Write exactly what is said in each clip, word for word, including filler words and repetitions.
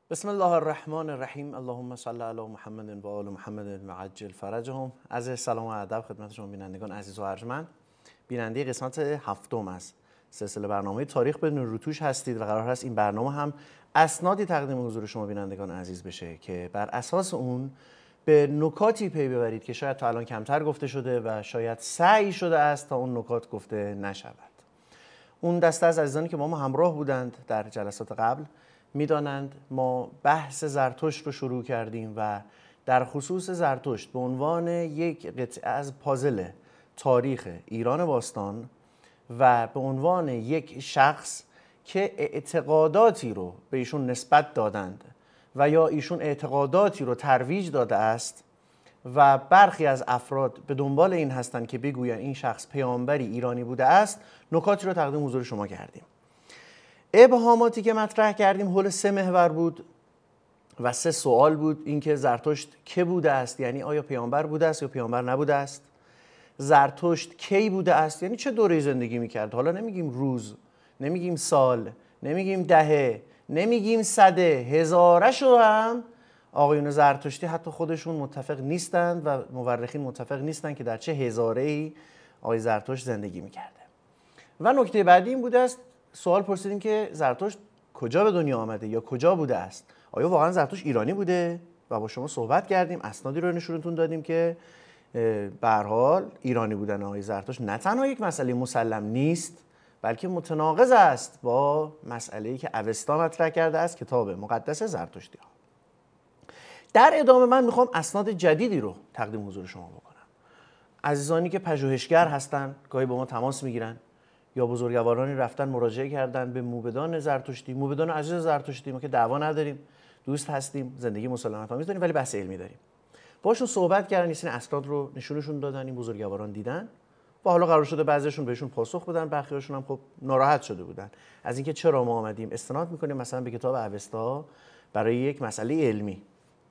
بسم الله الرحمن الرحیم. اللهم صل علی محمد و آل محمد وعجل فرجهم. از سلام و ادب خدمت شما بینندگان عزیز و ارجمند. بیننده قسمت هفتم از سلسله برنامه تاریخ بدون روتوش هستید و قرار هست این برنامه هم اسنادی تقدیم حضور شما بینندگان عزیز بشه که بر اساس اون به نکاتی پی ببرید که شاید تا الان کمتر گفته شده و شاید سعی شده است تا اون نکات گفته نشود. اون دسته از عزیزانی که با ما همراه بودند در جلسات قبل میدانند ما بحث زرتشت رو شروع کردیم و در خصوص زرتشت به عنوان یک قطعه از پازل تاریخ ایران باستان و به عنوان یک شخص که اعتقاداتی رو به ایشون نسبت دادند و یا ایشون اعتقاداتی رو ترویج داده است و برخی از افراد به دنبال این هستند که بگویند این شخص پیامبری ایرانی بوده است، نکاتی رو تقدیم حضور شما کردیم. ابهاماتی که مطرح کردیم حول سه محور بود و سه سوال بود. اینکه زرتشت که بوده است، یعنی آیا پیامبر بوده است یا پیامبر نبوده است. زرتشت کی بوده است، یعنی چه دوره‌ای زندگی میکرد. حالا نمیگیم روز، نمیگیم سال، نمیگیم دهه، نمیگیم صده، هزارش رو هم آقایون زرتشتی حتی خودشون متفق نیستند و مورخین متفق نیستند که در چه هزاره‌ای آقای زرتشت زندگی میکرده. و نکته بعدی این بوده است، سوال پرسیدیم که زرتشت کجا به دنیا آمده یا کجا بوده است. آیا واقعا زرتشت ایرانی بوده؟ و با شما صحبت کردیم، اسنادی رو نشونتون دادیم که به هر حال ایرانی بودن آقای زرتشت نه تنها یک مسئله مسلم نیست، بلکه متناقض است با مسئله‌ای که اوستا مطرح کرده است، کتاب مقدس زرتشتی‌ها. در ادامه من میخوام اسناد جدیدی رو تقدیم حضور شما بکنم. عزیزانی که پژوهشگر هستن گاهی با ما تماس میگیرن یا بزرگوارانی رفتن مراجعه کردن به موبدان زرتشتی، موبدان عزیز زرتشتی. ما که دعوا نداریم، دوست هستیم، زندگی مسالمت آمیز داریم، ولی بحث علمی داریم. باشون صحبت کردن، این اسناد رو نشونشون دادن، این بزرگواران دیدن و حالا قرار شده بعضیشون بهشون پاسخ بدن، بقیه‌شون هم خب ناراحت شده بودن از اینکه چرا ما اومدیم استناد میکنیم مثلا به کتاب اوستا برای یک مسئله علمی.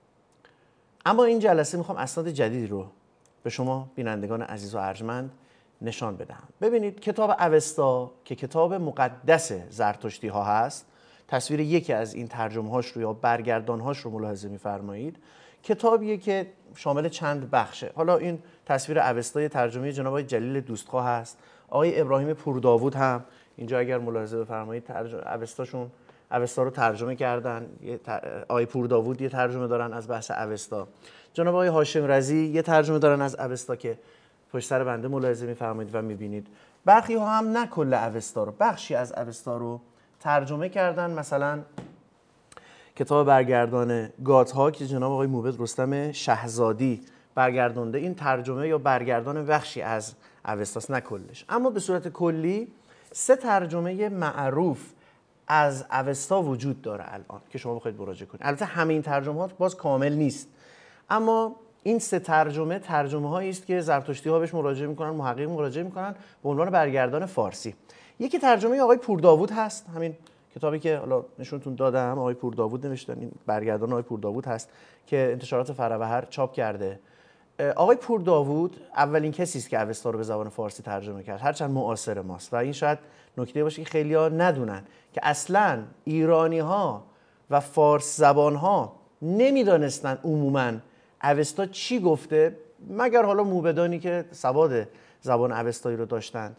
اما این جلسه میخوام اسناد جدیدی رو به شما بینندگان عزیز و ارجمند نشان بدم. ببینید کتاب اوستا که کتاب مقدس زرتشتی ها هست، تصویر یکی از این ترجمه هاش رو یا برگردان هاش رو ملاحظه میفرمایید. کتابیه که شامل چند بخشه. حالا این تصویر اوستا ترجمه جناب آقای جلیل دوستخواه هست. آقای ابراهیم پورداوود هم اینجا اگر ملاحظه بفرمایید اوستاشون اوستا رو ترجمه کردن. آقای پورداوود یه ترجمه دارن از بحث اوستا. جناب آقای هاشم رضی یه ترجمه دارن از اوستا که پشت سر بنده ملاحظه می‌فرمایید و می‌بینید. برخی ها هم نه کل اوستا رو، بخشی از اوستا رو ترجمه کردن. مثلا کتاب برگردان گات‌ها که جناب آقای موبد رستم شهزادی برگردونده، این ترجمه یا برگردان بخشی از اوستاست نه کلش. اما به صورت کلی سه ترجمه معروف از اوستا وجود داره الان که شما بخواید مراجعه کنید. البته همه این ترجمه‌ها باز کامل نیست، اما این سه ترجمه ترجمه هایی است که زرتشتی ها بهش مراجعه میکنن، محققین مراجعه میکنن به عنوان برگردان فارسی. یکی ترجمه آقای پورداوود هست، همین کتابی که حالا نشونتون دادم آقای پورداوود نوشتن، این برگردان آقای پورداوود هست که انتشارات فروهر چاپ کرده. آقای پورداوود اولین کسی است که اوستا رو به زبان فارسی ترجمه کرد، هرچند معاصر ماست و این شاید نکته باشه که خیلی‌ها ندونن که اصلاً ایرانی ها و فارس زبان ها نمیدانستن عموماً اوستا چی گفته، مگر حالا موبدانی که سواد زبان اوستایی رو داشتند.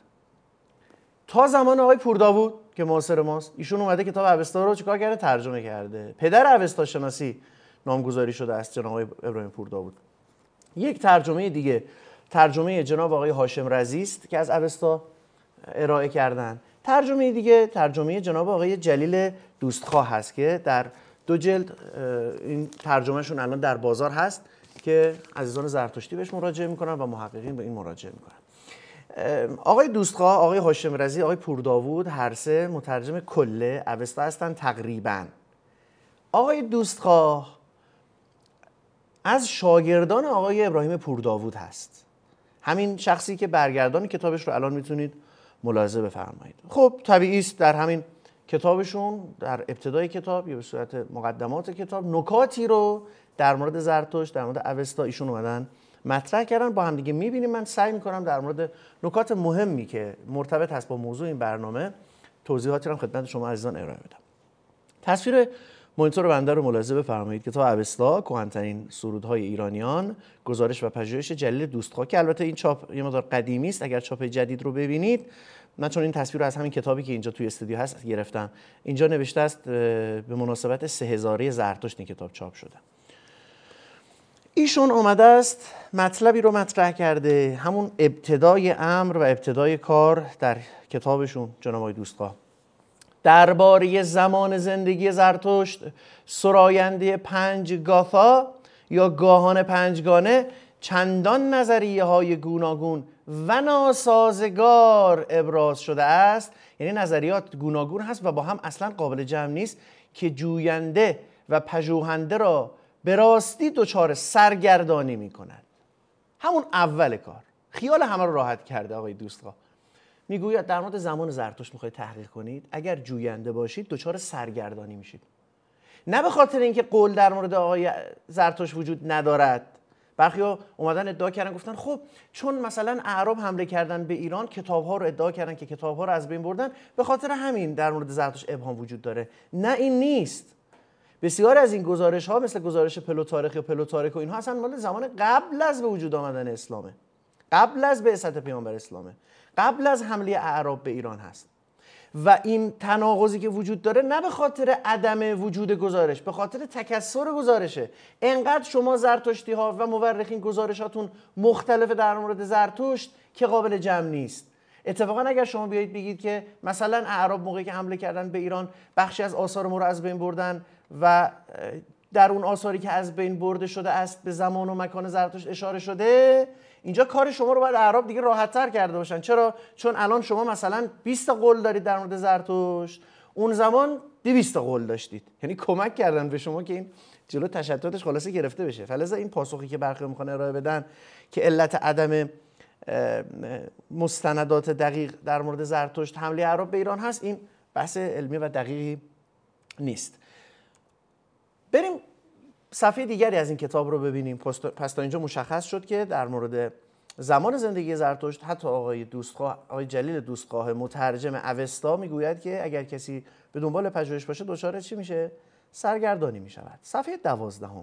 تا زمان آقای پورداوود که معاصر ماست، ایشون اومده کتاب اوستا رو چیکار کرده؟ ترجمه کرده. پدر اوستا شناسی نامگذاری شده است جناب آقای ابراهیم پورداوود. یک ترجمه دیگه ترجمه جناب آقای هاشم رضی است که از اوستا ارائه کردن. ترجمه دیگه ترجمه جناب آقای جلیل دوستخواه هست که در دو جلد این ترجمهشون الان در بازار هست که عزیزان زرتشتی بهش مراجعه میکنن و محققین به این مراجعه میکنن. آقای دوستخواه، آقای هاشم رضی، آقای پورداوود هر سه مترجم کل اوستا هستن تقریبا. آقای دوستخواه از شاگردان آقای ابراهیم پورداوود هست، همین شخصی که برگردان کتابش رو الان میتونید ملاحظه بفرمایید. خب طبیعی است در همین کتابشون در ابتدای کتاب یا به صورت مقدمات کتاب نکاتی رو در مورد زرتشت، در مورد اوستا ایشون اومدن مطرح کردن، با هم دیگه میبینیم. من سعی میکنم در مورد نکات مهمی که مرتبط هست با موضوع این برنامه توضیحاتی رو خدمت شما عزیزان ارائه بدم. تصویر مانیتور بنده رو ملاحظه بفرمایید. کتاب اوستا، کهن‌ترین سرودهای ایرانیان، گزارش و پژوهش جلیل دوستخواه، که البته این چاپ یه مقدار قدیمی است. اگر چاپ جدید رو ببینید، من چون این تصویر رو از همین کتابی که اینجا توی استودیو هست گرفتم، اینجا نوشته است به مناسبت سه هزاره زرتشت این کتاب چاپ شده. ایشون اومده است مطلبی رو مطرح کرده، همون ابتدای امر و ابتدای کار در کتابشون جناب آقای دوستخواه، درباره زمان زندگی زرتشت، سراینده پنج گاثا یا گاهان پنجگانه، چندان نظریه های گوناگون و ناسازگار ابراز شده است، یعنی نظریات گوناگون هست و با هم اصلا قابل جمع نیست، که جوینده و پژوهنده را به راستی دچار سرگردانی می کند. همون اول کار خیال همه رو راحت کرده آقای دوستخواه. میگوید در مورد زمان زرتشت میخواید تحقیق کنید، اگر جوینده باشید دچار سرگردانی میشید. نه به خاطر اینکه قول در مورد آقای زرتشت وجود ندارد. برخی‌ها اومدن ادعا کردن، گفتن خب چون مثلا اعراب حمله کردن به ایران، کتاب‌ها رو ادعا کردن که کتاب‌ها رو از بین بردن، به خاطر همین در مورد زرتشت ابهام وجود داره. نه، این نیست. بسیار از این گزارش‌ها مثل گزارش پلوتاریخ یا پلوتاریک و اینها اصلا مال زمان قبل از به وجود آمدن اسلامه، قبل از بعثت پیامبر اسلامه، قبل از حمله اعراب به ایران هست. و این تناقضی که وجود داره نه به خاطر عدم وجود گزارش، به خاطر تکثر گزارشه. انقدر شما زرتشتی ها و مورخین گزارشاتون مختلف در مورد زرتشت که قابل جمع نیست. اتفاقا اگر شما بیایید بگید که مثلا اعراب موقعی که حمله کردن به ایران بخشی از آثار ما رو از بین بردن و در اون آثاری که از بین برده شده است به زمان و مکان زرتشت اشاره شده، اینجا کار شما رو باید اعراب دیگه راحت‌تر کرده باشن. چرا؟ چون الان شما مثلا بیست تا قول دارید در مورد زرتشت، اون زمان دویست تا قول داشتید. یعنی کمک کردن به شما که این جلو تشتتش خلاصه گرفته بشه. فلذا این پاسخی که برخی میخوان ارائه بدن که علت عدم مستندات دقیق در مورد زرتشت حمله اعراب به ایران هست، این بحث علمی و دقیقی نیست. بریم صفحه دیگری از این کتاب رو ببینیم. پس تا اینجا مشخص شد که در مورد زمان زندگی زرتشت حتی آقای دوستخواه، آقای جلیل دوستخواه مترجم اوستا میگوید که اگر کسی به دنبال پژوهش باشه دچار چی میشه؟ سرگردانی میشود. صفحه دوازدهم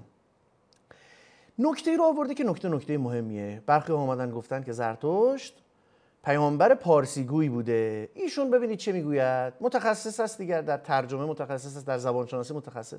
نکته رو آورده که نکته نکته مهمیه. برخی اومدن گفتن که زرتشت پیامبر پارسیگویی بوده. ایشون ببینید چه میگوید، متخصص است دیگر در ترجمه، متخصص است در زبان شناسی، متخصص.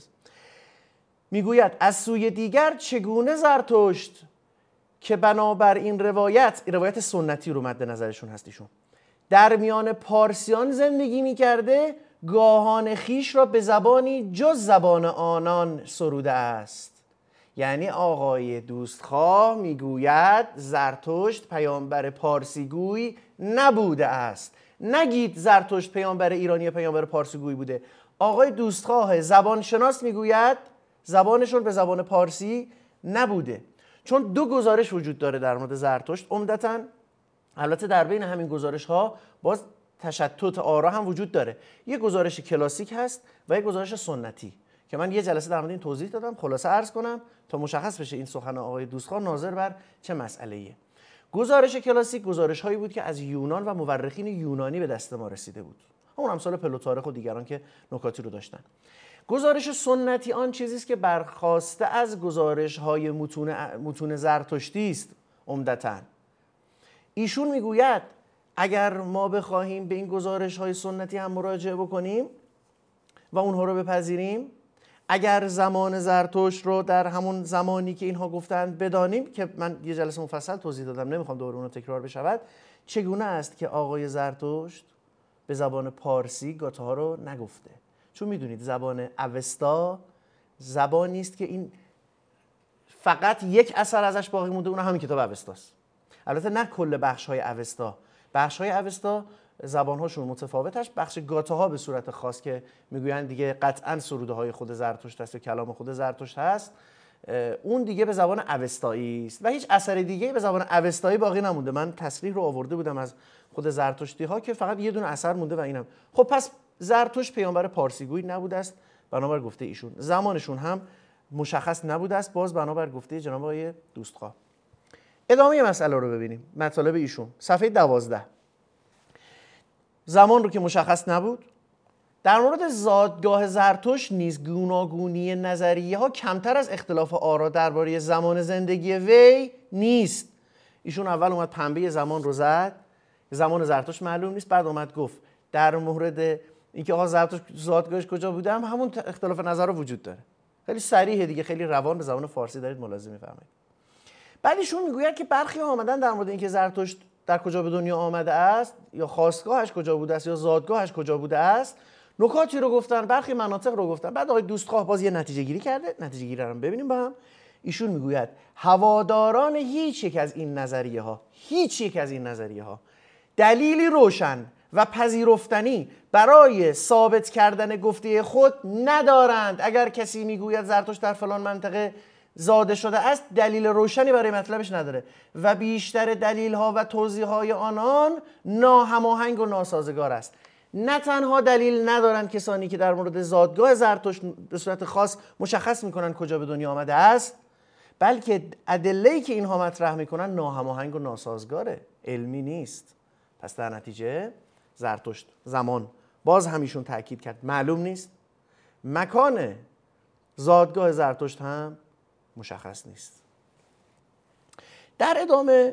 میگوید از سوی دیگر چگونه زرتشت که بنابر این روایت، این روایت سنتی رو مد نظرشون هست ایشون، در میان پارسیان زندگی میکرده، گاهان خیش را به زبانی جز زبان آنان سروده است. یعنی آقای دوستخواه میگوید زرتشت پیامبر پارسیگوی نبوده است. نگید زرتشت پیامبر ایرانی پیامبر پارسیگوی بوده. آقای دوستخواه زبان شناس میگوید زبانشون به زبان پارسی نبوده. چون دو گزارش وجود داره در مورد زرتشت عمدتاً. البته در بین همین گزارش ها باز تشتت آرا هم وجود داره. یه گزارش کلاسیک هست و یه گزارش سنتی که من یه جلسه در مورد این توضیح دادم. خلاصه عرض کنم تا مشخص بشه این سخن آقای دوستخواه ناظر بر چه مسئله‌ایه. گزارش کلاسیک گزارش هایی بود که از یونان و مورخین یونانی به دست ما رسیده بود، همون امثال پلوتاریخ و دیگران که نکاتی رو داشتن. گزارش سنتی آن چیزی است که برخواسته از گزارش های متون متون زرتشتی است عمدتاً. ایشون میگوید اگر ما بخواهیم به این گزارش های سنتی هم مراجعه بکنیم و اونها رو بپذیریم، اگر زمان زرتشت رو در همون زمانی که اینها گفتند بدانیم، که من یه جلسه مفصل توضیح دادم نمیخوام دوباره اون تکرار بشود، چگونه است که آقای زرتشت به زبان پارسی گاته ها رو نگفته. چون میدونید زبان اوستا زبانی است که این فقط یک اثر ازش باقی مونده، اون همین کتاب اوستاست. البته نه کل بخش های اوستا، بخش های اوستا زبان هاشون متفاوت است. بخش گاته ها به صورت خاص که میگویند دیگه قطعا سروده های خود زرتشت است و کلام خود زرتشت هست، اون دیگه به زبان اوستایی است و هیچ اثر دیگه به زبان اوستایی باقی نمونده. من تصریح رو آورده بودم از خود زرتشتی ها که فقط یه دونه اثر مونده و اینم. خب پس زرتشت پیامبر پارسیگوی نبوده است بنابر گفته ایشون. زمانشون هم مشخص نبوده است باز بنابر گفته جناب آقای دوستخواه. ادامه مسئله رو ببینیم. مطالب ایشون صفحه دوازده. زمان رو که مشخص نبود، در مورد زادگاه زرتشت نیز گوناگونی نظریه ها کمتر از اختلاف آرا درباره زمان زندگی وی نیست. ایشون اول اومد پنبه زمان رو زد، زمان زرتشت معلوم نیست، بعد اومد گفت در مورد اینکه آقا زرتشت زادگاهش کجا بوده هم همون اختلاف نظر رو وجود داره. خیلی صریحه دیگه، خیلی روان به زبان فارسی دارید ملاحظه می‌فرمایید. بعد ایشون میگوید که برخی آمدن در مورد اینکه زرتشت در کجا به دنیا آمده است یا خاستگاهش کجا بوده است یا زادگاهش کجا بوده است نکاتی رو گفتن، برخی مناطق رو گفتن. بعد آقای دوستخواه باز یه نتیجه گیری کرده، نتیجه گیری رو ببینیم با هم. ایشون میگوید هواداران هیچ یک از این نظریه ها هیچ یک از این نظریه ها دلیلی روشن و پذیرفتنی برای ثابت کردن گفته خود ندارند. اگر کسی میگوید زرتشت در فلان منطقه زاده شده است، دلیل روشنی برای مطلبش نداره و بیشتر دلیل ها و توضیح های آنان ناهماهنگ و ناسازگار است. نه تنها دلیل ندارند کسانی که در مورد زادگاه زرتشت به صورت خاص مشخص میکنن کجا به دنیا آمده است، بلکه ادله‌ای که اینها مطرح میکنن ناهماهنگ و ناسازگاره، علمی نیست. پس در نتیجه زرتشت زمان، باز همیشون تاکید کرد، معلوم نیست. مکان زادگاه زرتشت هم مشخص نیست. در ادامه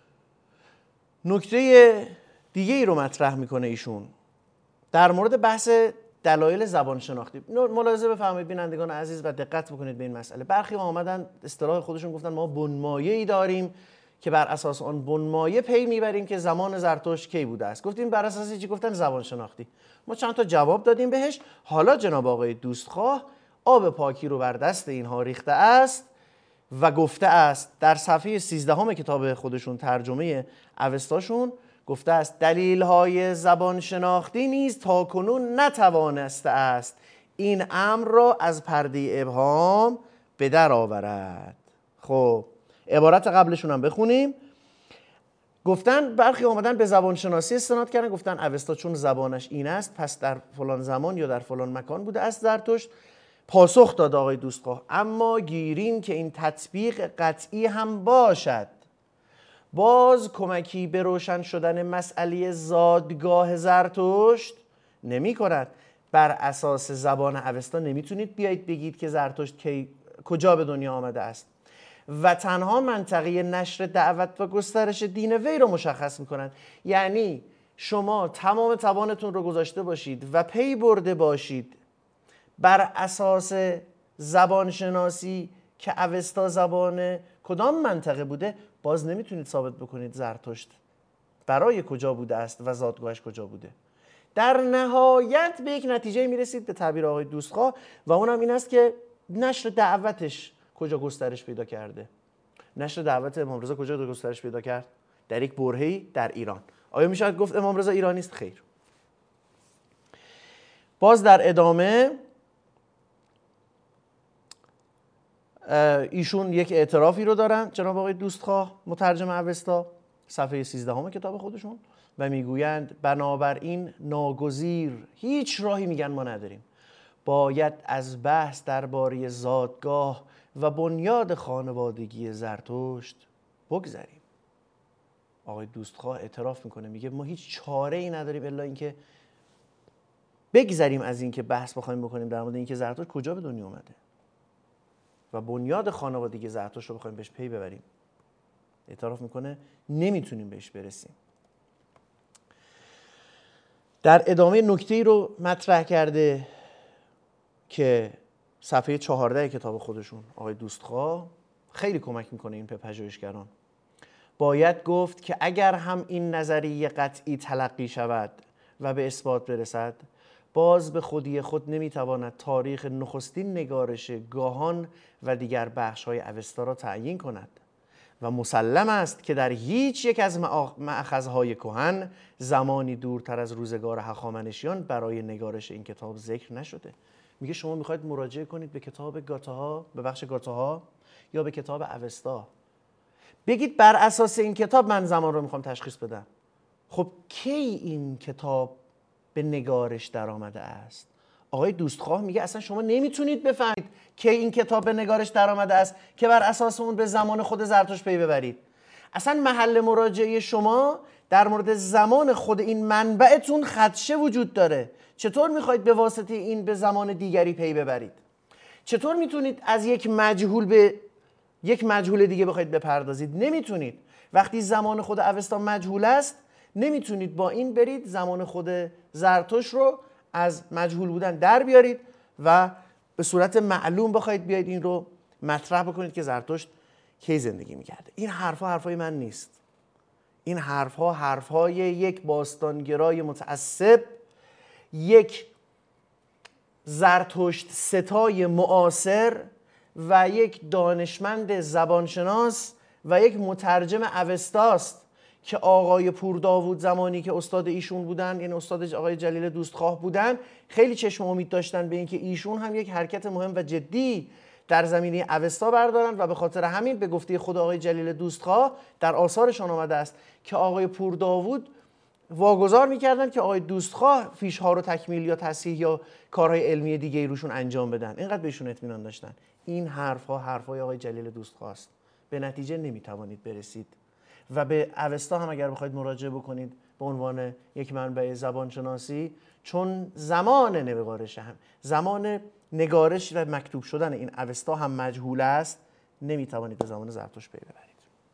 نکته دیگه ای رو مطرح میکنه ایشون در مورد بحث دلایل زبان شناختی. ملاحظه بفرمایید بینندگان عزیز و دقت بکنید به این مسئله. برخی آمدن اصطلاح خودشون گفتن ما بنمایه‌ای داریم که بر اساس آن بنمایه پی میبریم که زمان زرتشت کی بوده است. گفتیم بر اساس چی؟ گفتن زبان شناختی. ما چند تا جواب دادیم بهش. حالا جناب آقای دوستخواه آب پاکی رو بر دست اینها ریخته است و گفته است در صفحه سیزدهم کتاب خودشون ترجمه اوستاشون گفته است دلیل‌های زبان شناختی نیز تاکنون نتوانسته است این امر را از پرده ابهام به در آورد. خب عبارت قبلشون هم بخونیم. گفتن برخی آمدن به زبان شناسی استناد کردن، گفتن اوستا چون زبانش این است پس در فلان زمان یا در فلان مکان بوده است زرتشت. پاسخ داد آقای دوستخواه اما گیریم که این تطبیق قطعی هم باشد، باز کمکی به روشن شدن مسئله زادگاه زرتشت نمی کند. بر اساس زبان اوستا نمیتونید بیایید بگید که زرتشت کی کجا به دنیا آمده است و تنها منطقه نشر دعوت و گسترش دین وی رو مشخص میکنند. یعنی شما تمام توانتون رو گذاشته باشید و پی برده باشید بر اساس زبان شناسی که اوستا زبان کدام منطقه بوده، باز نمیتونید ثابت بکنید زرتشت برای کجا بوده است و زادگاهش کجا بوده. در نهایت به یک نتیجه میرسید به تعبیر آقای دوستخواه و اونم این است که نشر دعوتش کجا گسترش پیدا کرده. نشر دعوت امام رضا کجا گسترش پیدا کرد؟ در یک برهه‌ای در ایران. آیا میشه گفت امام رضا ایرانی است؟ خیر. باز در ادامه ایشون یک اعترافی رو دارن جناب آقای دوستخواه مترجم اوستا صفحه سیزدهم کتاب خودشون و میگویند بنابراین ناگزیر هیچ راهی میگن ما نداریم، باید از بحث درباره زادگاه و بنیاد خانوادگی زرتشت بگذریم. آقای دوستخواه اعتراف میکنه، میگه ما هیچ چاره ای نداریم الا اینکه بگذریم از اینکه بحث بخوایم بکنیم در مورد اینکه زرتشت کجا به دنیا اومده و بنیاد خانوادگی زرتشت رو بخوایم بهش پی ببریم. اعتراف میکنه نمیتونیم بهش برسیم. در ادامه نکته‌ای رو مطرح کرده که صفحه چهارده کتاب خودشون آقای دوستخواه خیلی کمک میکنه این پژوهشگران. باید گفت که اگر هم این نظریه قطعی تلقی شود و به اثبات برسد، باز به خودی خود نمیتواند تاریخ نخستین نگارش گاهان و دیگر بخش‌های اوستا را تعیین کند و مسلم است که در هیچ یک از مأخذهای کهن زمانی دورتر از روزگار هخامنشیان برای نگارش این کتاب ذکر نشده. میگه شما میخواید مراجعه کنید به کتاب گاتاها، به بخش گاتاها یا به کتاب اوستا، بگید بر اساس این کتاب من زمان رو میخوام تشخیص بدم. خب کی این کتاب به نگارش در آمده است؟ آقای دوستخواه میگه اصلا شما نمیتونید بفهمید که این کتاب به نگارش در آمده است که بر اساس اون به زمان خود زرتشت پی ببرید. اصلا محل مراجعه شما در مورد زمان خود این منبعتون خدشه وجود داره. چطور میخواید به واسطه این به زمان دیگری پی ببرید؟ چطور میتونید از یک مجهول به یک مجهول دیگه بخواید بپردازید؟ نمیتونید. وقتی زمان خود اوستا مجهول است نمیتونید با این برید زمان خود زرتشت رو از مجهول بودن در بیارید و به صورت معلوم بخواید بیاید این رو مطرح بکنید که زرتشت کی زندگی میکرده. این حرفها حرفای من نیست. این حرفها حرفهای یک باستانگرای متعصب، یک زرتشت ستای معاصر و یک دانشمند زبانشناس و یک مترجم اوستاست که آقای پورداوود زمانی که استاد ایشون بودن، این استاد آقای جلیل دوستخواه بودن، خیلی چشم امید داشتن به اینکه ایشون هم یک حرکت مهم و جدی در زمینه اوستا بردارن و به خاطر همین به گفته خود آقای جلیل دوستخواه در آثارشان آمده است که آقای پورداوود واگذار میکردن که آقای دوستخواه فیشها رو تکمیل یا تصحیح یا کارهای علمی دیگه روشون انجام بدن. اینقدر بهشون اطمینان داشتن. این حرفها حرفهای آقای جلیل دوستخواه است. به نتیجه نمیتوانید برسید و به اوستا هم اگر بخواید مراجعه بکنید به عنوان یک منبع زبانشناسی، چون زمان نگارش هم زمان نگارش و مکتوب شدن این اوستا هم مجهول است، نمیتوانید به زمان زرتشت پی ببرید.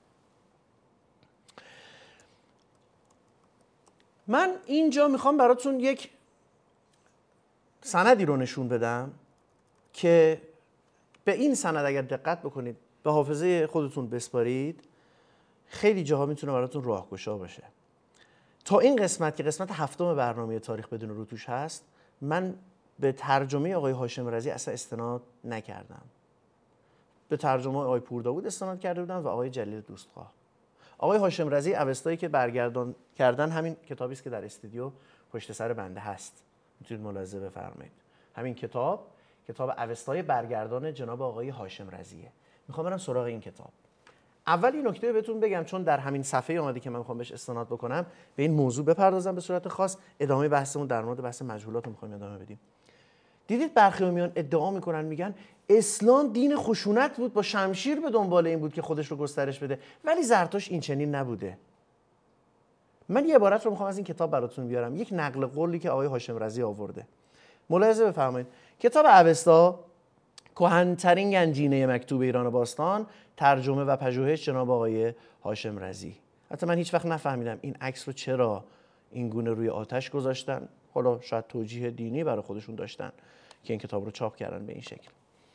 من اینجا میخوام براتون یک سندی رو نشون بدم که به این سند اگر دقت بکنید، به حافظه خودتون بسپارید، خیلی جاها میتونه براتون راهگشا باشه. تا این قسمت که قسمت هفتم برنامه تاریخ بدون روتوش هست، من به ترجمه آقای هاشم رضی اصلا استناد نکردم. به ترجمه آقای پورداوود استناد کرده بودم و آقای جلیل دوستخواه. آقای هاشم رضی اوستایی که برگردان کردن همین کتابی است که در استودیو پشت سر بنده هست. میتونید ملاحظه بفرمایید. همین کتاب کتاب اوستای برگردان جناب آقای هاشم رضیه. میخوام برم سراغ این کتاب. اول این نکته بهتون بگم، چون در همین صفحه اومده که من میخوام بهش استناد بکنم، به این موضوع بپردازم به صورت خاص. ادامه بحثمون در مورد بحث مجهولات رو میخوایم ادامه بدیم. دیدید برخی میان ادعا میکنن، میگن اسلام دین خشونت بود، با شمشیر به دنبال این بود که خودش رو گسترش بده، ولی زرتشت این چنین نبوده. من یه عبارت رو میخوام از این کتاب براتون بیارم، یک نقل قولی که آقای هاشم رضی آورده. ملاحظه بفرمایید. کتاب اوستا، کهن‌ترین گنجینه مکتوب ایران باستان، ترجمه و پژوهش جناب آقای هاشم رضی. حتی من هیچ وقت نفهمیدم این عکس رو چرا این گونه روی آتش گذاشتن. حالا شاید توجیه دینی برای خودشون داشتن که این کتاب رو چاپ کردن به این شکل.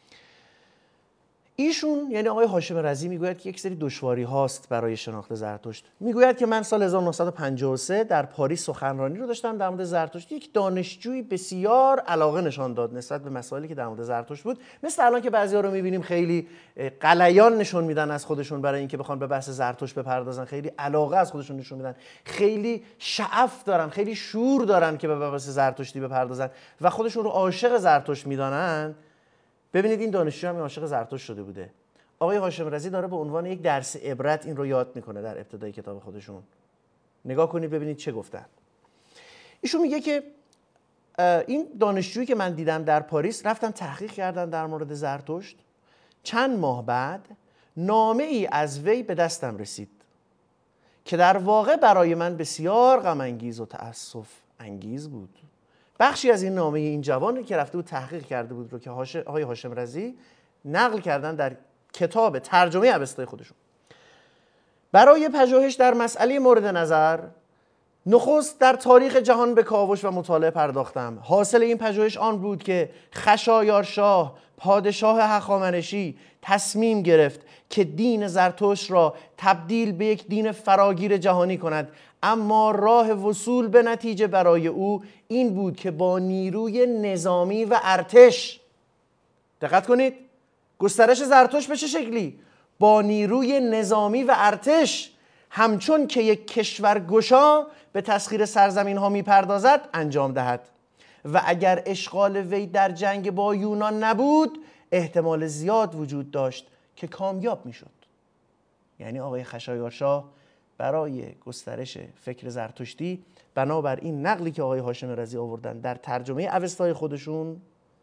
ایشون یعنی آقای هاشم رضی میگوید که یک سری دشواری هاست برای شناخت زرتشت. میگوید که من سال هزار و نهصد و پنجاه و سه در پاریس سخنرانی رو داشتم در مورد زرتشت. یک دانشجویی بسیار علاقه نشان داد نسبت به مسائلی که در مورد زرتشت بود. مثل الان که بعضیا رو میبینیم خیلی غلیان نشون میدن از خودشون برای اینکه بخوان به بحث زرتشت بپردازن، خیلی علاقه از خودشون نشون میدن، خیلی شعف دارن، خیلی شور دارن که به بحث زرتشتی بپردازن و خودشون رو عاشق زرتشت میدانن. ببینید این دانشجو هم عاشق زرتشت شده بوده. آقای هاشم رضی داره به عنوان یک درس عبرت این رو یاد میکنه در ابتدای کتاب خودشون. نگاه کنید ببینید چه گفتن. ایشون میگه که این دانشجویی که من دیدم در پاریس رفتن تحقیق کردن در مورد زرتشت. چند ماه بعد نامه ای از وی به دستم رسید که در واقع برای من بسیار غم انگیز و تأسف انگیز بود. بخشی از این نامه این جوانی که رفته بود تحقیق کرده بود رو که آقای هاشم رضی نقل کردن در کتاب ترجمه اوستای خودشون. برای پژوهش در مسئله مورد نظر نخست در تاریخ جهان به کاوش و مطالعه پرداختم. حاصل این پژوهش آن بود که خشایارشاه پادشاه هخامنشی تصمیم گرفت که دین زرتشت را تبدیل به یک دین فراگیر جهانی کند، اما راه وصول به نتیجه برای او این بود که با نیروی نظامی و ارتش، دقت کنید گسترش زرتشت به چه شکلی؟ با نیروی نظامی و ارتش، همچون که یک کشورگشا به تسخیر سرزمین ها می پردازد انجام دهد و اگر اشغال وی در جنگ با یونان نبود احتمال زیاد وجود داشت که کامیاب می شد. یعنی آقای خشایارشاه برای گسترش فکر زرتشتی بنابر این نقلی که آقای هاشم رضی آوردن در ترجمه اوستای خودشون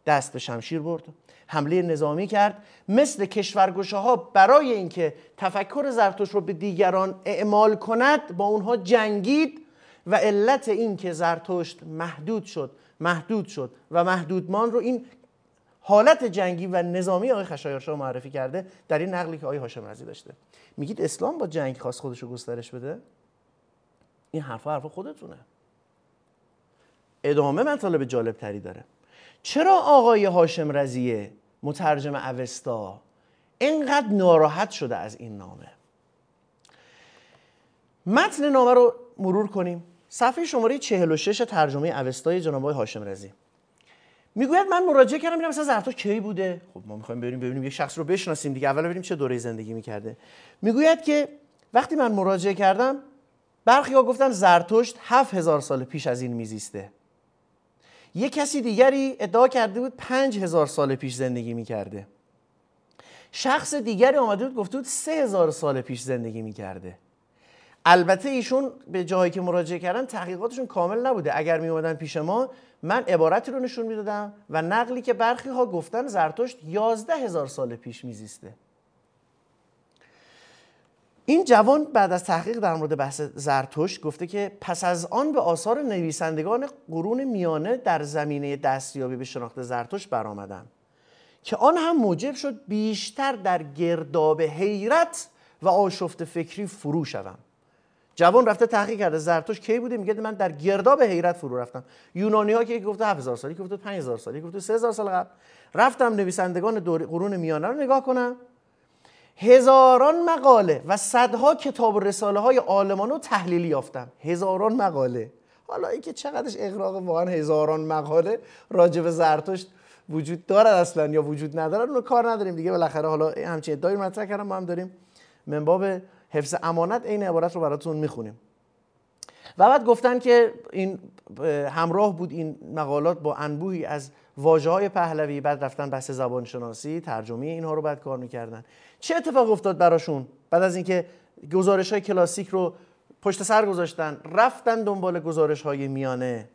دست به شمشیر برد، حمله نظامی کرد. مثل کشورگشاها برای اینکه تفکر زرتشت رو به دیگران اعمال کند با اونها جنگید و علت این که زرتشت محدود شد محدود شد و محدودمان رو این حالت جنگی و نظامی آقای خشایارشا معرفی کرده در این نقلی که آقای هاشم رضی داشته. میگید اسلام با جنگ خواست خودش رو گسترش بده؟ این حرفا حرفا خودتونه. ادامه مطالب جالب تری داره. چرا آقای هاشم رضی مترجم اوستا اینقدر ناراحت شده از این نامه؟ متن نامه رو مرور کنیم. صفحه شماره چهل و شش ترجمه اوستای جناب آقای هاشم رضی میگوید من مراجعه کردم ببینم مثلا زرتشت کی بوده. خب ما میخوایم بریم ببینیم یک شخص رو بشناسیم دیگه، اول ببینیم چه دوره زندگی میکرده. میگوید که وقتی من مراجعه کردم برخی‌ها گفتن زرتشت هفت هزار سال پیش از این میزیسته. یک کسی دیگری ادعا کرده بود پنج هزار سال پیش زندگی میکرده. شخص دیگری آمده بود گفته بود سه هزار سال پیش زندگی میکرده. البته ایشون به جایی که مراجعه کردن تحقیقاتشون کامل نبوده. اگر می اومدن پیش ما من عبارتی رو نشون میدادم و نقلی که برخی ها گفتن زرتشت یازده هزار سال پیش میزیسته. این جوان بعد از تحقیق در مورد بحث زرتشت گفته که پس از آن به آثار نویسندگان قرون میانه در زمینه دستیابی به شناخت زرتشت برآمدم که آن هم موجب شد بیشتر در گرداب حیرت و آشفت فکری فرو شدم. جوان رفته تحقیق کرده زرتشت کی بوده، میگه من در گرداب حیرت فرو رفتم. یونانی ها که یک گفته هفت هزار سال، یک گفته پنج هزار سال، یک گفته سه هزار سال قبل. رفتم نویسندگان دور قرون میانه رو نگاه کنم، هزاران مقاله و صدها کتاب و رساله های عالمان رو تحلیلی یافتم. هزاران مقاله. حالا اینکه چقدرش اغراق واقعا هزاران مقاله راجع به زرتشت وجود داره اصلا یا وجود نداره اون کار نداریم دیگه. بالاخره حالا همچین ادعایی مطرح کردم، ما هم داریم من باب حفظ امانت این عبارت رو براتون میخونیم. و بعد گفتن که این همراه بود این مقالات با انبوهی از واژه‌های پهلوی. بعد رفتن بحث زبان شناسی، ترجمه اینها رو بعد کار میکردن. چه اتفاق افتاد براشون بعد از اینکه گزارش‌های کلاسیک رو پشت سر گذاشتن رفتن دنبال گزارش‌های میانه؟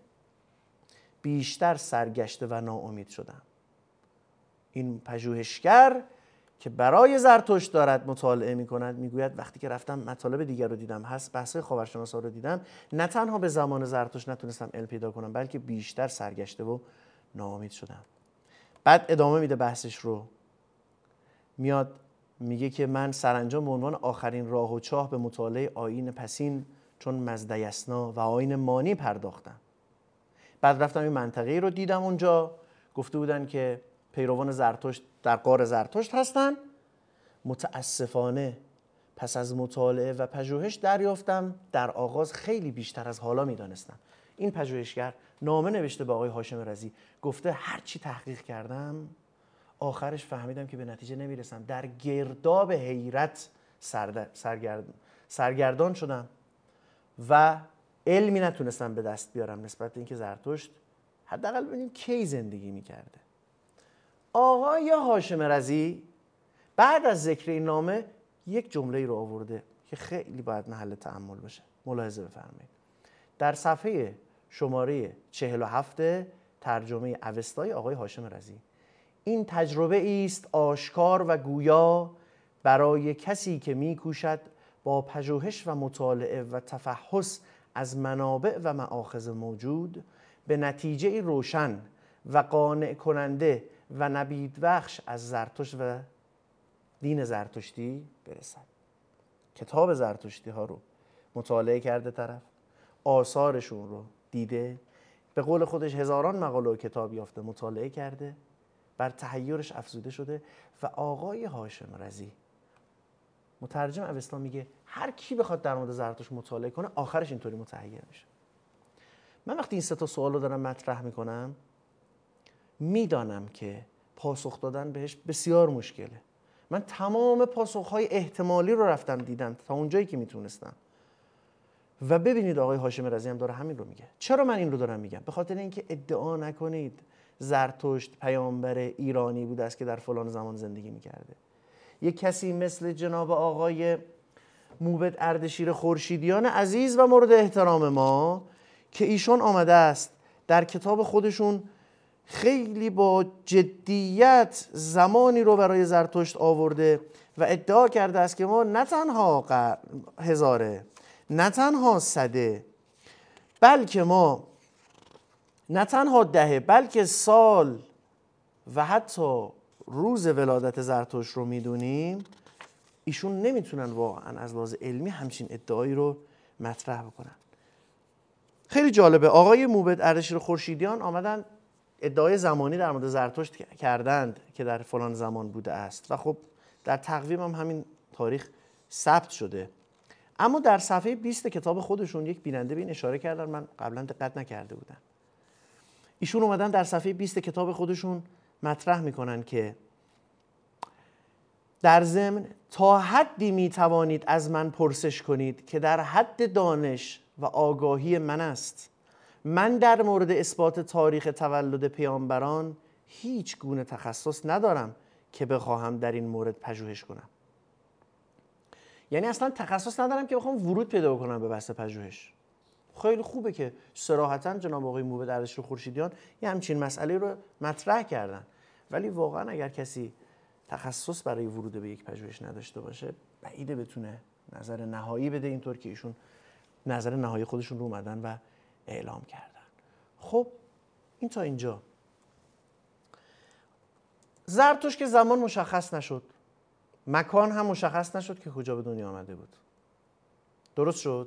بیشتر سرگشته و ناامید شدن. این پژوهشگر که برای زرتشت دارد مطالعه می‌کند میگوید وقتی که رفتم مطالب دیگر رو دیدم، هست بحث‌های خاورشناسا رو دیدم، نه تنها به زمان زرتشت نتونستم علم پیدا کنم بلکه بیشتر سرگشته و ناامید شدم. بعد ادامه میده بحثش رو، میاد میگه که من سرانجام به عنوان آخرین راه و چاه به مطالعه آیین پسین چون مزدیسنا و آیین مانی پرداختم. بعد رفتم این منطقه‌ای رو دیدم، اونجا گفته بودن که پیروان زرتشت در غار زرتشت هستن. متاسفانه پس از مطالعه و پژوهش دریافتم در آغاز خیلی بیشتر از حالا میدانستم. این پژوهشگر نامه نوشته به آقای هاشم رضی، گفته هر چی تحقیق کردم آخرش فهمیدم که به نتیجه نمیرسم، در گرداب حیرت سرگرد... سرگردان شدم و علمی نتونستم به دست بیارم نسبت به اینکه زرتشت حداقل ببینیم کی زندگی میکرده. آقای هاشم رضی بعد از ذکر این نامه یک جمله رو آورده که خیلی باید محل تأمل باشه. ملاحظه بفرمایید. در صفحه شماره چهل و هفت ترجمه اوستای آقای هاشم رضی: این تجربه است آشکار و گویا برای کسی که میکوشد با پژوهش و مطالعه و تفحص از منابع و مآخذ موجود به نتیجه روشن و قانع کننده و نبید بخش از زرتشت و دین زرتشتی برسد. کتاب زرتشتی ها رو مطالعه کرده طرف، آثارشون رو دیده، به قول خودش هزاران مقاله و کتاب یافته، مطالعه کرده، بر تحیرش افزوده شده. و آقای هاشم رضی مترجم اوستا میگه هر کی بخواد در مورد زرتشت مطالعه کنه آخرش اینطوری متحیر میشه. من وقتی این سه تا سوال رو دارم مطرح میکنم میدانم که پاسخ دادن بهش بسیار مشکله. من تمام پاسخهای احتمالی رو رفتم دیدم تا اونجایی که میتونستم. و ببینید آقای هاشم رضی هم داره همین رو میگه. چرا من این رو دارم میگم؟ به خاطر اینکه ادعا نکنید زرتشت پیامبر ایرانی بوده است که در فلان زمان زندگی میکرده. یک کسی مثل جناب آقای موبد اردشیر خورشیدیان عزیز و مورد احترام ما که ایشون آمده است در کتاب خودشون خیلی با جدیت زمانی رو برای زرتشت آورده و ادعا کرده است که ما نه تنها هزاره، نه تنها صده، بلکه ما نه تنها دهه، بلکه سال و حتی روز ولادت زرتشت رو میدونیم. ایشون نمیتونن واقعا از لحاظ علمی همچین ادعایی رو مطرح بکنن. خیلی جالبه، آقای موبد اردشیر خورشیدیان آمدن ادعای زمانی در مورد زرتشت کردند که در فلان زمان بوده است و خب در تقویم هم همین تاریخ ثبت شده. اما در صفحه بیست کتاب خودشون یک بیننده به این اشاره کردن، من قبلا دقت نکرده بودم. ایشون اومدن در صفحه بیست کتاب خودشون مطرح میکنن که در ضمن تا حدی میتوانید از من پرسش کنید که در حد دانش و آگاهی من است. من در مورد اثبات تاریخ تولد پیامبران هیچ گونه تخصص ندارم که بخواهم در این مورد پژوهش کنم. یعنی اصلا تخصص ندارم که بخوام ورود پیدا کنم به بحث پژوهش. خیلی خوبه که صراحتاً جناب آقای موبد اردشیر خورشیدیان یه همچین مسئله رو مطرح کردن، ولی واقعا اگر کسی تخصص برای ورود به یک پژوهش نداشته باشه بعیده بتونه نظر نهایی بده، اینطور که ایشون نظر نهایی خودشون رو اومدن و اعلام کردن. خب این تا اینجا. زرتشت که زمان مشخص نشد، مکان هم مشخص نشد که کجا به دنیا آمده بود. درست شد؟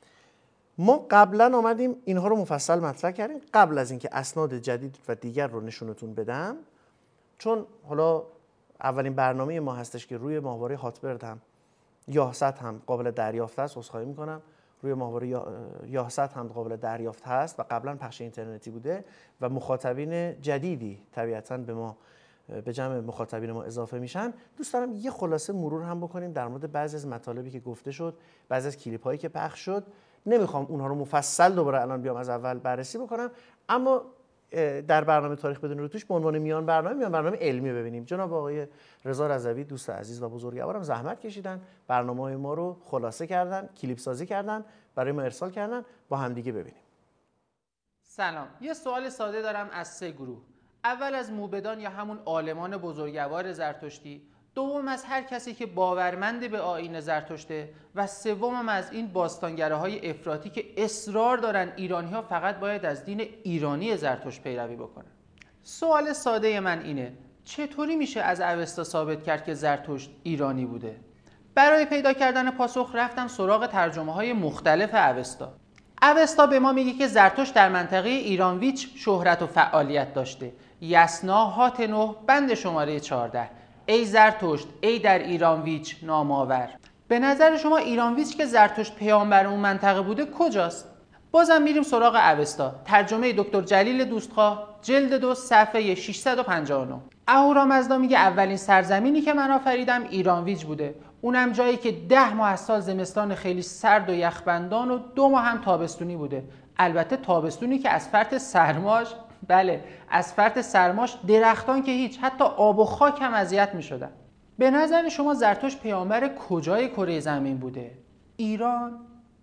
ما قبلا آمدیم اینها رو مفصل مطرح کردیم قبل از اینکه اسناد جدید و دیگر رو نشونتون بدم، چون حالا اولین برنامه ما هستش که روی ماهواره هاتبرد هم یاهست هم قابل دریافت است. عذرخواهی میکنم، روی ماهواره یاهست هم قابل دریافت هست و قبلا پخش اینترنتی بوده و مخاطبین جدیدی طبیعتاً به ما به جمع مخاطبین ما اضافه میشن. دوست دارم یه خلاصه مرور هم بکنیم در مورد بعضی از مطالبی که گفته شد، بعضی از کلیپ هایی که پخش شد. نمیخوام اونها رو مفصل دوباره الان بیام از اول بررسی بکنم، اما در برنامه تاریخ بدون روتوش به عنوان میان برنامه میان برنامه علمی ببینیم. جناب آقای رضا رضوی دوست عزیز و بزرگوارم زحمت کشیدن، برنامه‌های ما رو خلاصه کردن، کلیپ سازی کردن، برای ما ارسال کردن، با هم دیگه ببینیم. سلام، یه سوال ساده دارم از سه گروه. اول از موبدان یا همون عالمان بزرگوار زرتشتی، دوم از هر کسی که باورمند به آیین زرتشته و سومم از این باستانگراهای افراطی که اصرار دارن ایرانی‌ها فقط باید از دین ایرانی زرتشت پیروی بکنن. سوال ساده من اینه: چطوری میشه از اوستا ثابت کرد که زرتشت ایرانی بوده؟ برای پیدا کردن پاسخ رفتم سراغ ترجمه‌های مختلف اوستا. اوستا به ما میگه که زرتشت در منطقه ایرانویچ شهرت و فعالیت داشته. یسنا هات نه بند شماره چهارده: ای زرتشت ای در ایرانویچ نامآور. به نظر شما ایرانویچ که زرتشت پیامبر اون منطقه بوده کجاست؟ بازم میریم سراغ اوستا، ترجمه دکتر جلیل دوستخواه، جلد دو صفحه ششصد و پنجاه و نه. اهورامزدا میگه اولین سرزمینی که من آفریدم ایرانویچ بوده، اونم جایی که ده ماه از سال زمستان خیلی سرد و یخبندان و دو ماه هم تابستونی بوده. البته تابستونی که از فرط سرماش، بله از فرط سرماش درختان که هیچ، حتی آب و خاک هم اذیت میشدن. به نظر شما زرتشت پیامبر کجای کره زمین بوده؟ ایران؟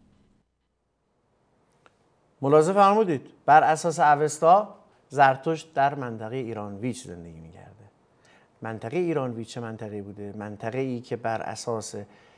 ملاحظه فرمودید بر اساس اوستا زرتشت در منطقه ایرانویچ زندگی می‌کرده. منطقه ایرانویچ چه منطقه‌ای بوده؟ منطقه‌ای که بر اساس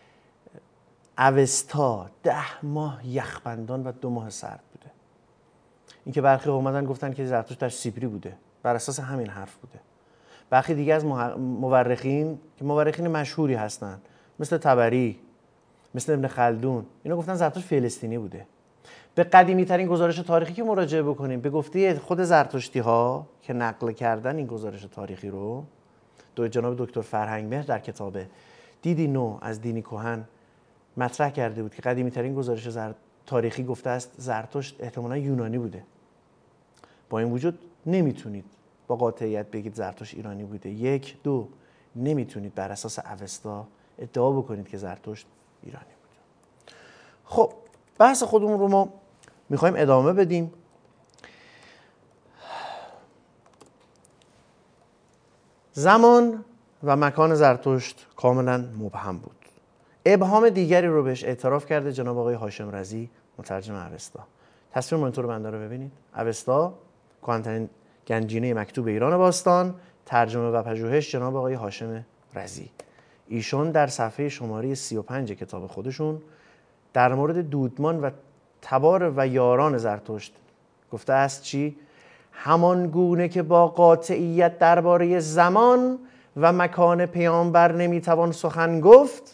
اوستا ده ماه یخبندان و دو ماه سرد بوده. اینکه برخی اومدن گفتن که زرتشت در سیبری بوده، بر اساس همین حرف بوده. برخی دیگه از مورخین که مورخین مشهوری هستن مثل طبری، مثل ابن خلدون، اینا گفتن زرتشت فلسطینی بوده. به قدیمی ترین گزارش تاریخی که مراجعه بکنیم، به گفته خود زرتشتی ها که نقل کردن این گزارش تاریخی رو، دو جناب دکتر فرهنگ مهر در کتاب دیدی نو از دینی کهن مطرح کرده بود که قدیمی ترین گزارش زر... تاریخی گفته است زرتشت احتمالاً یونانی بوده. با این وجود نمیتونید با قاطعیت بگید زرتشت ایرانی بوده. یک، دو، نمیتونید بر اساس اوستا ادعا بکنید که زرتشت ایرانی بوده. خب بحث خودمون رو ما میخوایم ادامه بدیم. زمان و مکان زرتشت کاملا مبهم بود. ابهام دیگری رو بهش اعتراف کرده جناب آقای هاشم رضی، مترجم اوستا. تصویر مانیتور بنده رو ببینید. اوستا کهن‌ترین گنجینه مکتوب ایران باستان، ترجمه و پژوهش جناب آقای هاشم رضی. ایشون در صفحه شماره سی و پنج کتاب خودشون در مورد دودمان و تبار و یاران زرتشت گفته است چی؟ همان گونه که با قاطعیت درباره زمان و مکان پیامبر نمیتوان سخن گفت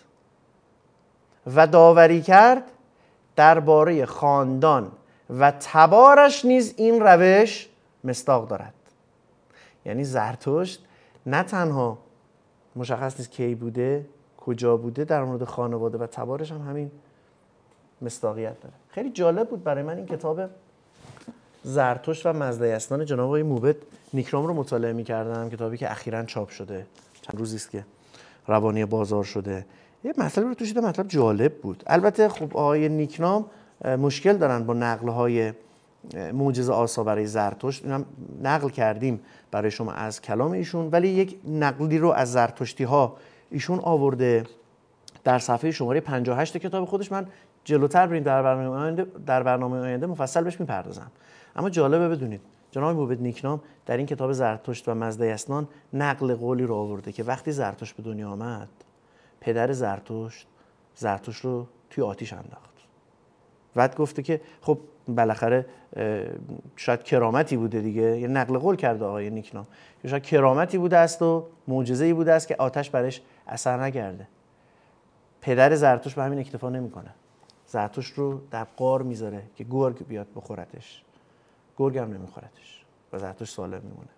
و داوری کرد، درباره خاندان و تبارش نیز این روش مصداق دارد. یعنی زرتشت نه تنها مشخص نیست کی بوده، کجا بوده، در مورد خانواده و تبارش هم همین مصداقیت داره. خیلی جالب بود برای من این کتاب زرتشت و مزدیستان جناب آقای موبد نیکرام رو مطالعه می‌کردم، کتابی که اخیراً چاپ شده، چند روزی است که روانی بازار شده. یه مطلب رو توش دیدم، مطلب جالب بود. البته خب آقای نیکنام مشکل دارن با نقل‌های معجزه آسا برای زرتشت، اینم نقل کردیم برای شما از کلام ایشون، ولی یک نقلی رو از زرتشتی‌ها ایشون آورده در صفحه شماره پنجاه و هشت کتاب خودش. من جلوتر بریم در برنامه آینده در برنامه آینده مفصل بهش میپردازم. اما جالبه بدونید جناب موبد نیکنام در این کتاب زرتشت و مزدیستان نقل قولی رو آورده که وقتی زرتشت به دنیا آمد، پدر زرتشت زرتشت رو توی آتیش انداخت. بعد گفته که خب بالاخره شاید کرامتی بوده دیگه، یه نقل قول کرده آقای نیکنام، یا شاید کرامتی بوده است و معجزه‌ای بوده است که آتش برش اثر نکرده. پدر زرتشت به همین اکتفا نمیکنه، زرتشت رو در غار میذاره که گرگ بیاد بخورتش، گرگ هم نمیخورتش و زرتشت سالم میمونه.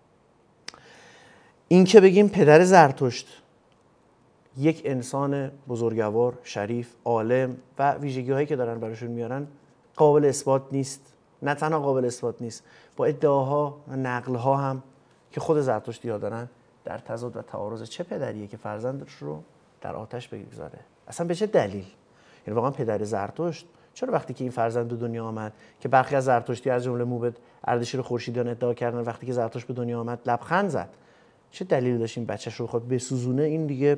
این که بگیم پدر زرتشت یک انسان بزرگوار، شریف، عالم و ویژگی هایی که دارن براشون میارن قابل اثبات نیست. نه تنها قابل اثبات نیست، با ادعاها و نقلها هم که خود زرتشتی‌ها دارن در تضاد و تعارض. چه پدریه که فرزندش رو در آتش بگذاره؟ اصلا به چه دلیل؟ یعنی واقعا پدر زرتشت چرا وقتی که این فرزند به دنیا آمد، که برخی از زرتشتی از جمله موبد اردشیر خورشیدیان ادعا کردن وقتی که زرتشت به دنیا آمد لبخند زد، چه دلیل داشت این بچه‌ش رو خود بسوزونه؟ این دیگه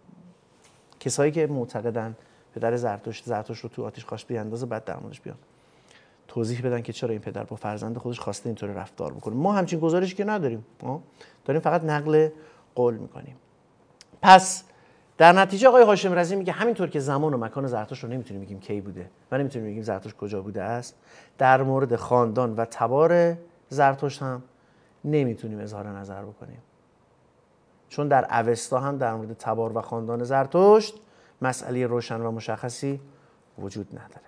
کسایی که معتقدن پدر زرتشت زرتشت رو تو آتش خواست بیاندازه بعد در موردش بیان توضیح بدن که چرا این پدر با فرزند خودش خواسته اینطوری رفتار بکنه. ما همچین گزارشی که نداریم، ما داریم فقط نقل قول میکنیم. پس در نتیجه آقای هاشم رضی میگه همینطور که زمان و مکان زرتشت رو نمیتونیم بگیم کی بوده و نمیتونیم بگیم زرتشت کجا بوده است، در مورد خاندان و تبار زرتشت هم نمیتونیم اظهار نظر بکنیم، چون در اوستا هم در مورد تبار و خاندان زرتشت مسئله روشن و مشخصی وجود نداره.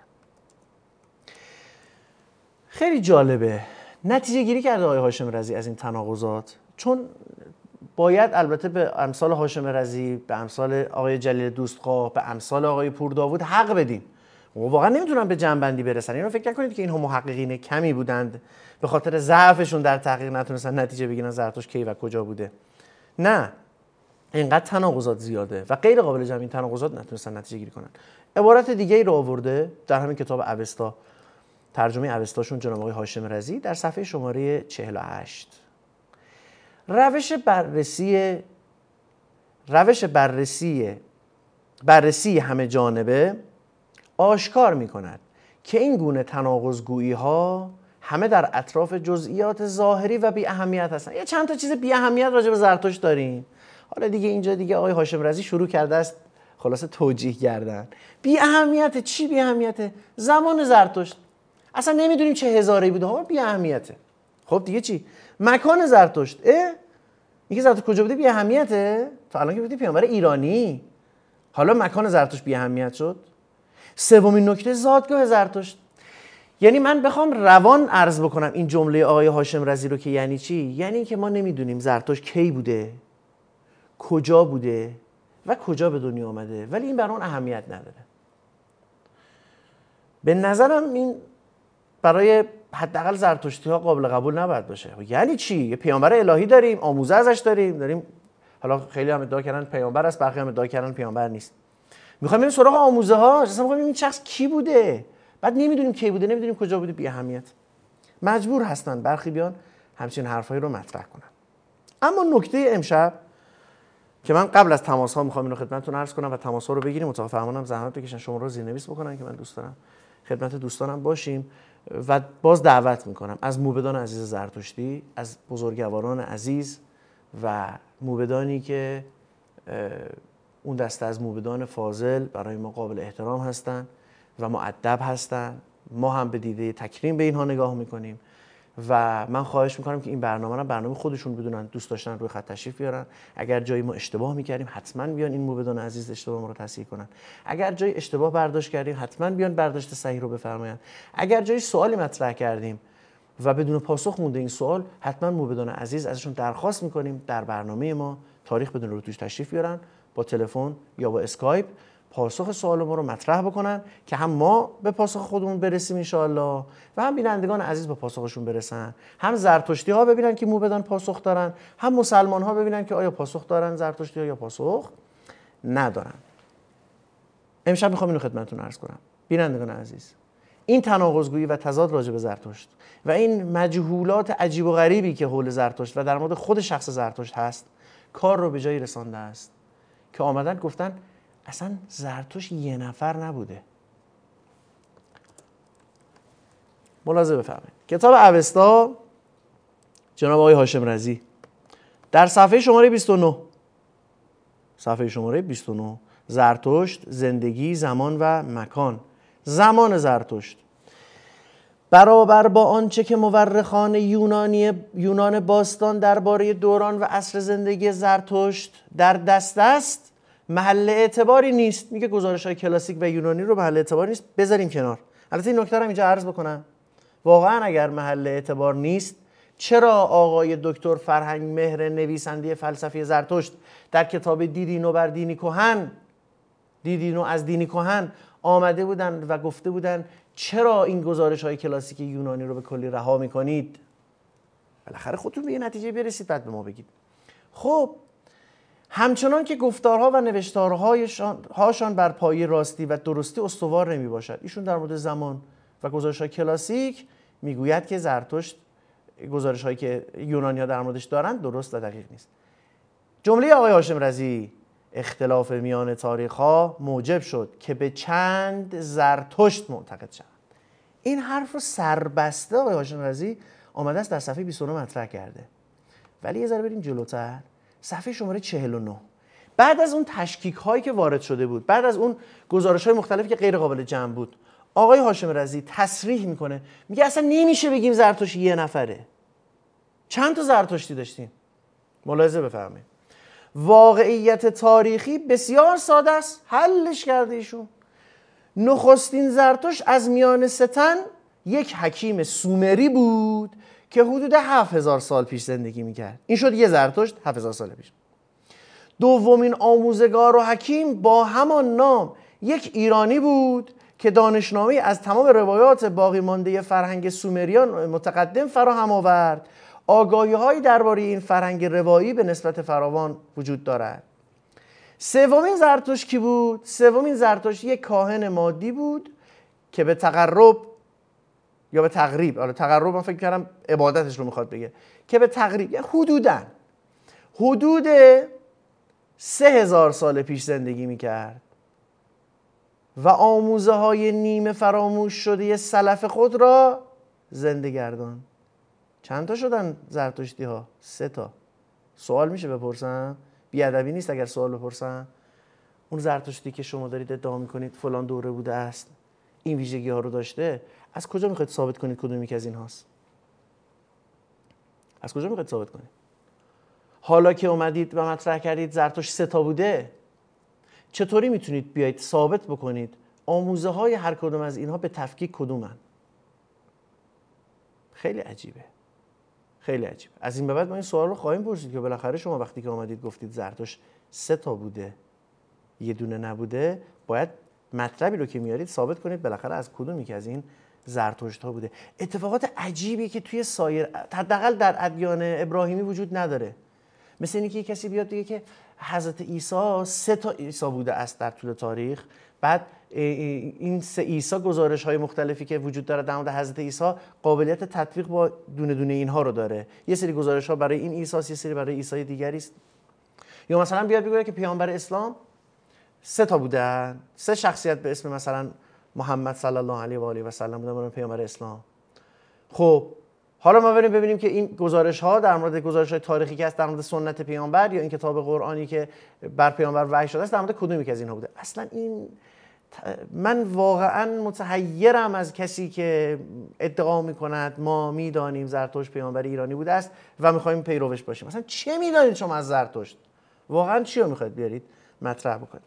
خیلی جالبه نتیجه گیری کرده آقای هاشم رضی از این تناقضات، چون باید البته به امثال هاشم رضی، به امثال آقای جلیل دوستخواه، به امثال آقای پورداوود حق بدیم. واقعا نمیتونن به جنبندی برسن. اینو فکر نکنید که اینها محققین کمی بودند به خاطر ضعفشون در تحقیق نتونستن نتیجه بگیرن زرتشت کی و کجا بوده. نه، اینقدر تناقضات زیاده و غیر قابل جمع این تناقضات نتونستن نتیجه گیری کنن. عبارت دیگه ای رو آورده در همین کتاب اوستا، ترجمه اوستاشون جناب آقای هاشم رضی در صفحه شماره چهل و هشت. روش بررسی روش بررسی بررسی همه جانبه آشکار می کند که این گونه تناقض‌گویی ها همه در اطراف جزئیات ظاهری و بی اهمیت هستن. یه چند تا چیز بی اهمیت راجع به زرتشت داریم. حالا دیگه اینجا دیگه آقای هاشم رضی شروع کرده است خلاصه توجیه کردن. بی اهمیته. چی بی اهمیته؟ زمان زرتشت اصلا نمیدونیم چه هزاره بوده ها، بی اهمیته. خب دیگه چی؟ مکان زرتشت، اه اینکه زرتشت کجا بوده بی اهمیته؟ تا الان که بودی پیامبر ایرانی، حالا مکان زرتشت بی اهمیت شد. سومین نکته زادگاه زرتشت. یعنی من بخوام روان عرض بکنم این جمله آقای هاشم رضی رو که یعنی چی؟ یعنی که ما نمیدونیم زرتشت کی بوده، کجا بوده و کجا به دنیا آمده، ولی این برای اون اهمیت نداره. به نظرم این برای حداقل زرتشتی ها قابل قبول نباید باشه. یعنی چی؟ یه پیامبر الهی داریم، آموزه ازش داریم، داریم حالا خیلی هم ادعا کردن پیامبر است، برخی هم ادعا کردن پیامبر نیست. میخوایم بریم سراغ آموزه ها، اصلا میخوایم این شخص کی بوده، بعد نمیدونیم کی بوده، نمیدونیم کجا بوده، بی اهمیت. مجبور هستن برخی بیان همچین حرفایی رو مطرح کنن. اما نکته امشب که من قبل از تماس ها میخوام اینو خدمتتون عرض کنم و تماس ها رو بگیریم، متفاهمانم زحمت بکشن شما رو زیرنویس بکنن که من دوست دارم خدمت دوستانم باشیم و باز دعوت میکنم از موبدان عزیز زرتشتی، از بزرگواران عزیز و موبدانی که اون دسته از موبدان فاضل برای ما قابل احترام هستند و مؤدب هستند، ما هم به دیده تکریم به اینها نگاه میکنیم و من خواهش میکنم که این برنامه رو برنامه خودشون بدونن، دوست داشتن روی خط تشریف بیارن. اگر جایی ما اشتباه میکردیم حتما بیان این موبدان عزیز اشتباه ما رو تصحیح کنن. اگر جایی اشتباه برداشت کردیم حتما بیان برداشت صحیح رو بفرمایند. اگر جایی سوالی مطرح کردیم و بدون پاسخ مونده این سوال، حتما موبدان عزیز ازشون درخواست میکنیم در برنامه ما تاریخ بدون رو توش تشریف بیارن، با تلفن یا با اسکایپ پاسخ سوال ما رو مطرح بکنن که هم ما به پاسخ خودمون برسیم انشاءالله و هم بینندگان عزیز به پاسخشون برسن. هم زرتشتی ها ببینن که موبدان پاسخ دارن، هم مسلمان ها ببینن که آیا پاسخ دارن زرتشتی ها یا پاسخ ندارن. امشب میخوام اینو خدمتتون عرض کنم بینندگان عزیز، این تناقض‌گویی و تضاد راجع به زرتشت و این مجهولات عجیب و غریبی که حول زرتشت و در مورد خود شخص زرتشت هست کار رو به جایی رسانده است که آمدن گفتن اصلا زرتشت یه نفر نبوده. ملاحظه بفرمایید کتاب اوستا جناب آقای هاشم رضی در صفحه شماره بیست و نه، صفحه شماره بیست و نه، زرتشت، زندگی، زمان و مکان. زمان زرتشت برابر با آنچه که مورخان یونانی یونان باستان درباره دوران و عصر زندگی زرتشت در دست است محل اعتباری نیست. میگه گزارش‌های کلاسیک و یونانی رو محل اعتبار نیست، بذاریم کنار. البته این نکته رو اینجا عرض بکنم، واقعا اگر محل اعتبار نیست چرا آقای دکتر فرهنگ مهر نویسنده فلسفه زرتشت در کتاب دیدی نو بر دینی کهن، دیدی نو از دینی کهن آمده بودن و گفته بودن چرا این گزارش‌های کلاسیک یونانی رو به کلی رها می‌کنید؟ بالاخره خودتون به یه نتیجه برسید بعد به ما بگید. خب همچنان که گفتارها و نوشتارهاشان بر پایه راستی و درستی استوار نمی باشد. ایشون در مورد زمان و گزارش‌های کلاسیک میگوید که زرتشت گزارش‌هایی که یونانی‌ها در موردش دارند درست و دقیق نیست. جمله آقای هاشم رضی اختلاف میان تاریخ‌ها موجب شد که به چند زرتشت معتقد شوند. این حرف رو سربسته آقای هاشم رضی آمده است در صفحه بیست و نه مطرح کرده. ولی یه ذره بریم جلوتر، صفحه شماره چهل و نه، بعد از اون تشکیک هایی که وارد شده بود، بعد از اون گزارش های مختلفی که غیر قابل جمع بود، آقای هاشم رضی تصریح میکنه، میگه اصلا نمیشه بگیم زرتشت یه نفره. چند تا زرتشتی داشتیم؟ ملاحظه بفرمایید. واقعیت تاریخی بسیار ساده است، حلش کرده ایشون. نخستین زرتشت از میان ستن یک حکیم سومری بود که حدود هفت هزار سال پیش زندگی میکرد. این شد یه زرتشت هفت هزار سال پیش. دومین آموزگار و حکیم با همان نام یک ایرانی بود که دانشنامه‌ای از تمام روایات باقی مانده فرهنگ سومریان متقدم فراهم آورد. آگاهی‌هایی درباره این فرهنگ روایی به نسبت فراوان وجود دارد. سومین زرتشت کی بود؟ سومین زرتشت یک کاهن مادی بود که به تقرب یا به تقریب، آره تقرب من فکر کردم عبادتش رو میخواد بگه، که به تقریب یعنی حدوداً حدود سه هزار سال پیش زندگی میکرد و آموزه های نیمه فراموش شده سلف خود را زنده گردان. چند تا شدن زرتشتی ها؟ سه تا. سوال میشه بپرسم؟ بیادبی نیست اگر سوال بپرسم. اون زرتشتی که شما دارید ادعا میکنید فلان دوره بوده است، این ویژگی ها رو داشته، از کجا میخواید ثابت کنید کدوم یک از این هاست؟ از کجا میخواید ثابت کنید؟ حالا که اومدید و مطرح کردید زرتشت سه تا بوده، چطوری میتونید بیایید ثابت بکنید آموزه های هر کدوم از اینها به تفکیک کدومن؟ خیلی عجیبه، خیلی عجیبه. از این به بعد ما این سوال رو خواهیم پرسید که بالاخره شما وقتی که اومدید گفتید زرتشت سه تا بوده یه دونه نبوده، باید مطلبی رو که میارید ثابت کنید بالاخره از کدومی که از این زرتشت ها بوده. اتفاقات عجیبی که توی سایر حداقل در ادیان ابراهیمی وجود نداره. مثل اینکه کسی بیاد بگه که حضرت عیسی سه تا عیسی بوده است در طول تاریخ، بعد این سه عیسی گزارش های مختلفی که وجود داره در مورد حضرت عیسی قابلیت تطبیق با دونه دونه اینها رو داره. یه سری گزارش ها برای این عیسی است، یه سری برای عیسی دیگری است. یا مثلا بیاد بگه که پیامبر اسلام سه تا بودن، سه شخصیت به اسم مثلا محمد صلی الله علیه و آله و سلم بودن برای پیامبر اسلام. خب حالا ما بریم ببینیم که این گزارش ها در مورد گزارش های تاریخی که هست در مورد سنت پیامبر یا این کتاب قرآنی که بر پیامبر وحی شده است در مورد کدومی که از اینها بوده. اصلا این من واقعا متحیرم از کسی که ادعا میکند ما میدانیم زرتشت پیامبر ایرانی بوده است و میخوایم پیروش باشیم. اصلا چه میدانید شما از زرتشت؟ واقعا چی رو میخواید بیارید مطرح بکنید؟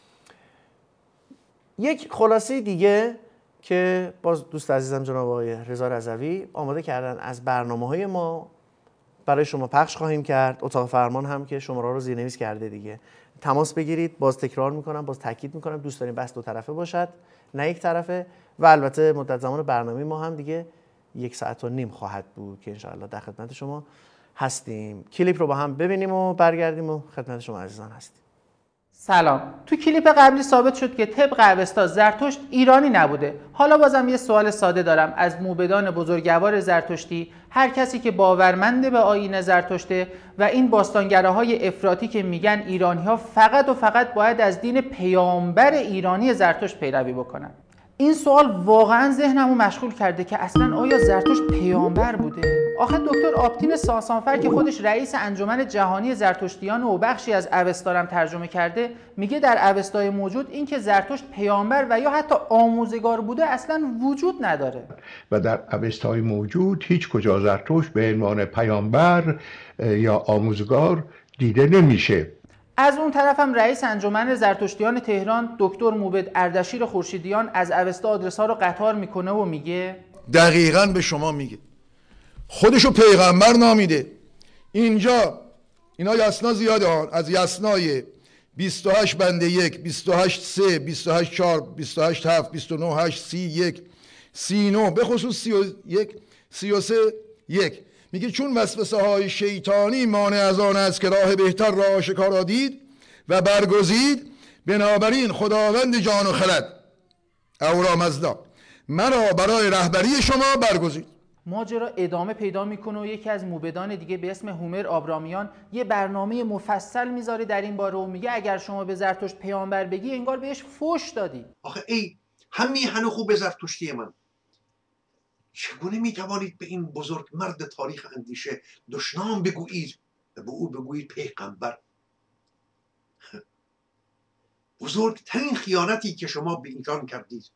یک خلاصه دیگه که باز دوست عزیزم جناب آقای رضا رضوی آماده کردن از برنامه‌های ما برای شما پخش خواهیم کرد. اتاق فرمان هم که شماره رو زیرنویس کرده دیگه، تماس بگیرید. باز تکرار میکنم، باز تاکید میکنم، دوست داریم بحث دو طرفه باشد نه یک طرفه. و البته مدت زمان برنامه ما هم دیگه یک ساعت و نیم خواهد بود که انشاءالله در خدمت شما هستیم. کلیپ رو با هم ببینیم و برگردیم و خدمت شما عزیزان هستیم. سلام. تو کلیپ قبلی ثابت شد که طبق اوستا زرتشت ایرانی نبوده. حالا بازم یه سوال ساده دارم از موبدان بزرگوار زرتشتی، هر کسی که باورمنده به آیین زرتشته و این باستانگراهای افراطی که میگن ایرانی‌ها فقط و فقط باید از دین پیامبر ایرانی زرتشت پیروی بکنن. این سوال واقعا ذهنمو مشغول کرده که اصلا آیا زرتشت پیامبر بوده؟ آخه دکتر آبتین ساسانفر که خودش رئیس انجمن جهانی زرتشتیان و بخشی از اوستا هم ترجمه کرده، میگه در اوستای موجود این که زرتشت پیامبر و یا حتی آموزگار بوده اصلا وجود نداره. و در اوستای موجود هیچ کجا زرتشت به عنوان پیامبر یا آموزگار دیده نمیشه. از اون طرف هم رئیس انجمن زرتشتیان تهران دکتر موبد اردشیر خورشیدیان از اوستا آدرس ها رو قطار میکنه و میگه دقیقاً به شما میگه، خودشو پیغمبر نامیده. اینجا اینا یسنا زیاده ها، از یسنای بیست و هشت بنده یک، بیست و هشت سه، بیست و هشت چهار، بیست و هشت هفت، بیست و نه هشت، سی یک، سی نه، به خصوص سی و یک، سی و سه یک میگه چون وسوسه های شیطانی مانع از آن است که راه بهتر را آشکارا دید و برگزید، بنابراین خداوند جان و خرد اورامزدا مرا برای رهبری شما برگزید. ماجرا ادامه پیدا میکنه و یکی از موبدان دیگه به اسم هومر آبرامیان یه برنامه مفصل میذاره در این باره و میگه اگر شما به زرتشت پیامبر بگی انگار بهش فحش دادی. آخه ای همین هنو خوب زرتشتی من، چگونه میتوانید به این بزرگ مرد تاریخ اندیشه دشنام بگویید و به او بگویید پیغمبر؟ بزرگترین خیانتی که شما به ایران کردید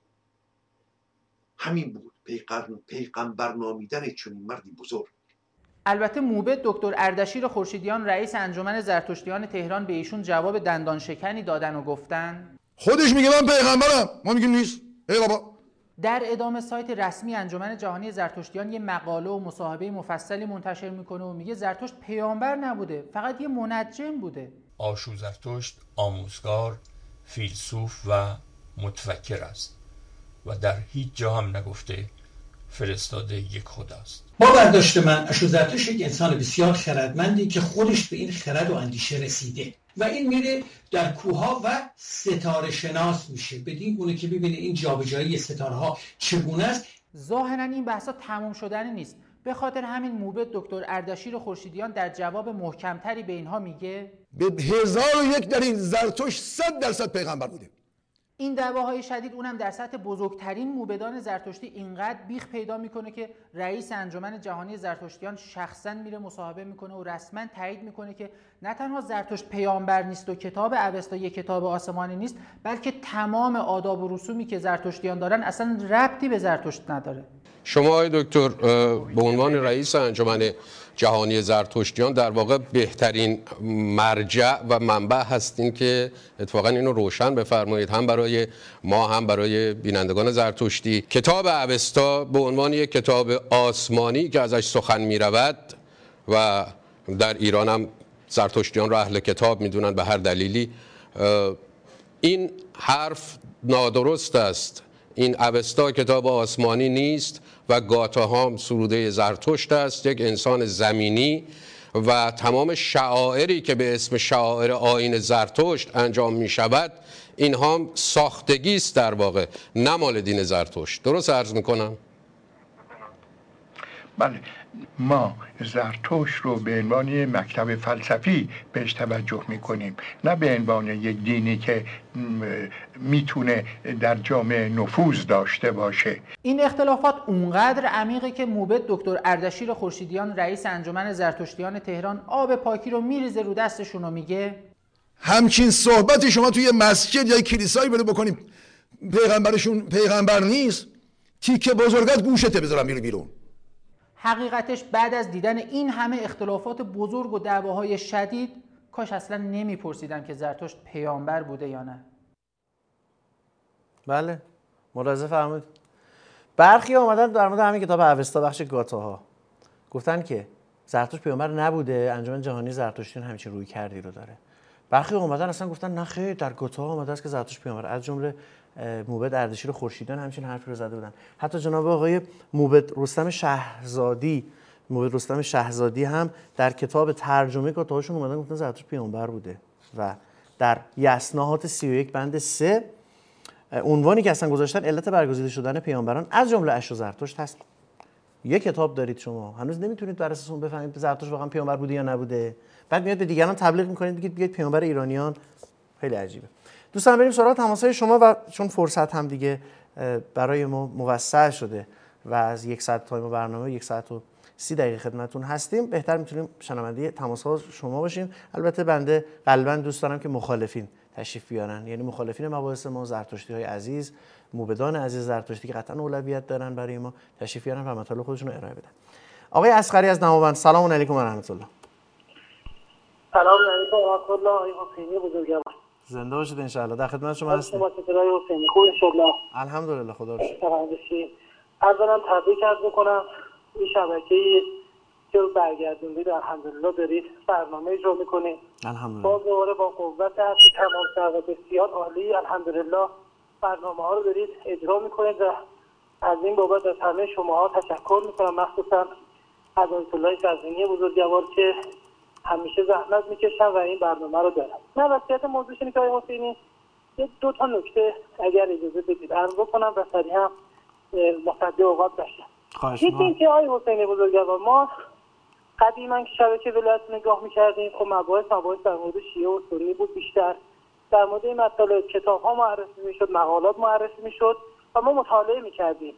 همین بود، پیغمبر نامیدن چنین مردی بزرگ. البته موبد دکتر اردشیر خورشیدیان رئیس انجمن زرتشتیان تهران به ایشون جواب دندان شکنی دادن و گفتن خودش میگه من پیغمبرم، ما میگیم نیست. ای بابا. در ادامه سایت رسمی انجمن جهانی زرتشتیان یه مقاله و مصاحبه مفصلی منتشر میکنه و میگه زرتشت پیامبر نبوده، فقط یه منجم بوده. آشو زرتشت آموزگار، فیلسوف و متفکر است و در هیچ جا هم نگفته فرستاده یک خدا است. با برداشت من آشو زرتشت یک انسان بسیار خردمندی که خودش به این خرد و اندیشه رسیده و این میره در کوهها و ستاره شناس میشه، بدین گونه که ببینه این جابجایی ستاره ها چگونه است. ظاهرا این بحثا تموم شدنی نیست. به خاطر همین موبد دکتر اردشیر خورشیدیان در جواب محکمتری به اینها میگه به هزار و یک در این زرتشت صد درصد پیغمبر بوده. این دعواهای شدید اونم در سطح بزرگترین موبدان زرتشتی اینقدر بیخ پیدا میکنه که رئیس انجمن جهانی زرتشتیان شخصا میره مصاحبه میکنه و رسما تایید میکنه که نه تنها زرتشت پیامبر نیست و کتاب اوستا یک کتاب آسمانی نیست، بلکه تمام آداب و رسومی که زرتشتیان دارن اصلا ربطی به زرتشت نداره. شما آقای دکتر به عنوان رئیس انجمن جهانی زرتشتیان در واقع بهترین مرجع و منبع هستین که اتفاقا اینو روشن بفرمایید، هم برای ما هم برای بینندگان زرتشتی. کتاب اوستا به عنوان یک کتاب آسمانی که ازش سخن می رود و در ایران هم زرتشتیان رو اهل کتاب میدونن به هر دلیلی، این حرف نادرست است. این اوستا کتاب آسمانی نیست و گاتاهام سروده زرتشت است، یک انسان زمینی و تمام شعائری که به اسم شعائر آیین زرتشت انجام می شود اینها هم ساختگی است در واقع، نه مال دین زرتشت. درست عرض می کنم؟ بله، ما زرتشت رو به عنوان یک مکتب فلسفی بهش توجه میکنیم، نه به عنوان یک دینی که میتونه در جامعه نفوذ داشته باشه. این اختلافات اونقدر عمیقه که موبد دکتر اردشیر خورشیدیان رئیس انجمن زرتشتیان تهران آب پاکی رو میریزه رو دستشون و میگه همچین صحبتی شما توی مسجد یا کلیسایی بده بکنیم پیغمبرشون پیغمبر نیست، تیکه بزرگت گوشته بذارم میره بیرون. حقیقتش بعد از دیدن این همه اختلافات بزرگ و دعواهای شدید کاش اصلا نمیپرسیدم که زرتشت پیامبر بوده یا نه. بله ملاحظه فرمودید. برخی آمدن در مورد همین کتاب اوستا بخش گاتاها گفتن که زرتشت پیامبر نبوده، انجمن جهانی زرتشتیان همچین روی کردی رو داره. برخی اومدن اصلا گفتن نه خیر، در گاتاها آمده است که زرتشت پیامبر، از جمله موبد اردشیر خورشیدیان همچین حرفی رو زده بودن. حتی جناب آقای موبد رستم شهزادی موبد رستم شهزادی هم در کتاب ترجمه گاتاهاشون اومدن گفتن زرتشت پیامبر بوده و در یسناهات سی و یک بند سه عنوانی که اصلا گذاشتن علت برگزیده شدن پیامبران از جمله اشو زرتشت هست. یک کتاب دارید شما هنوز نمیتونید بر اساس اون بفهمید زرتشت واقعا پیامبر بوده یا نبوده، بعد میاد به دیگران تبلیغ میکنید بگید بیاید پیامبر ایرانیان. خیلی عجیبه. دوستان بریم سراغ تماس‌های شما و چون فرصت هم دیگه برای ما موسع شده و از یک ساعت تایم برنامه یک ساعت و سی دقیقه خدمتتون هستیم، بهتر میتونیم شنونده تماس‌ها شما باشیم. البته بنده قلباً دوست دارم که مخالفین تشریف بیارن، یعنی مخالفین مباحث ما، زرتشتی‌های عزیز، موبدان عزیز زرتشتی که قطعاً اولویت دارن برای ما، تشریف بیارن و مطالب خودشون رو ارائه بدن. آقای اصغری از نماوند، سلام علیکم و رحمت الله. سلام علیکم و رحمت الله. آقای حسینی بزرگوار زنده باشید ان شاء الله. در خدمت شما هستیم. شما چطوری آقای حسینی؟ خوب ان شاء الله. الحمدلله خدا رو شکر. اولا تبریک عرض می‌کنم این شبکه‌ای که برگردوندید الحمدلله دارید برنامه اجرا می‌کنید. الحمدلله. باز دوباره با قوت هستی تمام سر و بسیار عالی الحمدلله برنامه‌ها رو دارید اجرا می‌کنید و از این بابت از همه شماها تشکر می‌کنم، مخصوصا از آیت الله قزوینی بزرگوار که همیشه زحمت میکشن و این برنامه رو دارن. من وصیت موضوعش اینه که آقای حسینی یه دو تا نکته اگر اجازه بدید عرض کنم و سریع هم مصدق اوقات بشم. خواهش یکی این که آقای حسینی بزرگوار ما قدیما که شبکه ولایت نگاه میکردیم خب مباحث مباحث در مورد شیعه و سنی بود، بیشتر در مورد این مطالب کتاب‌ها معرفی میشد، مقالات معرفی میشد و ما مطالعه میکردیم.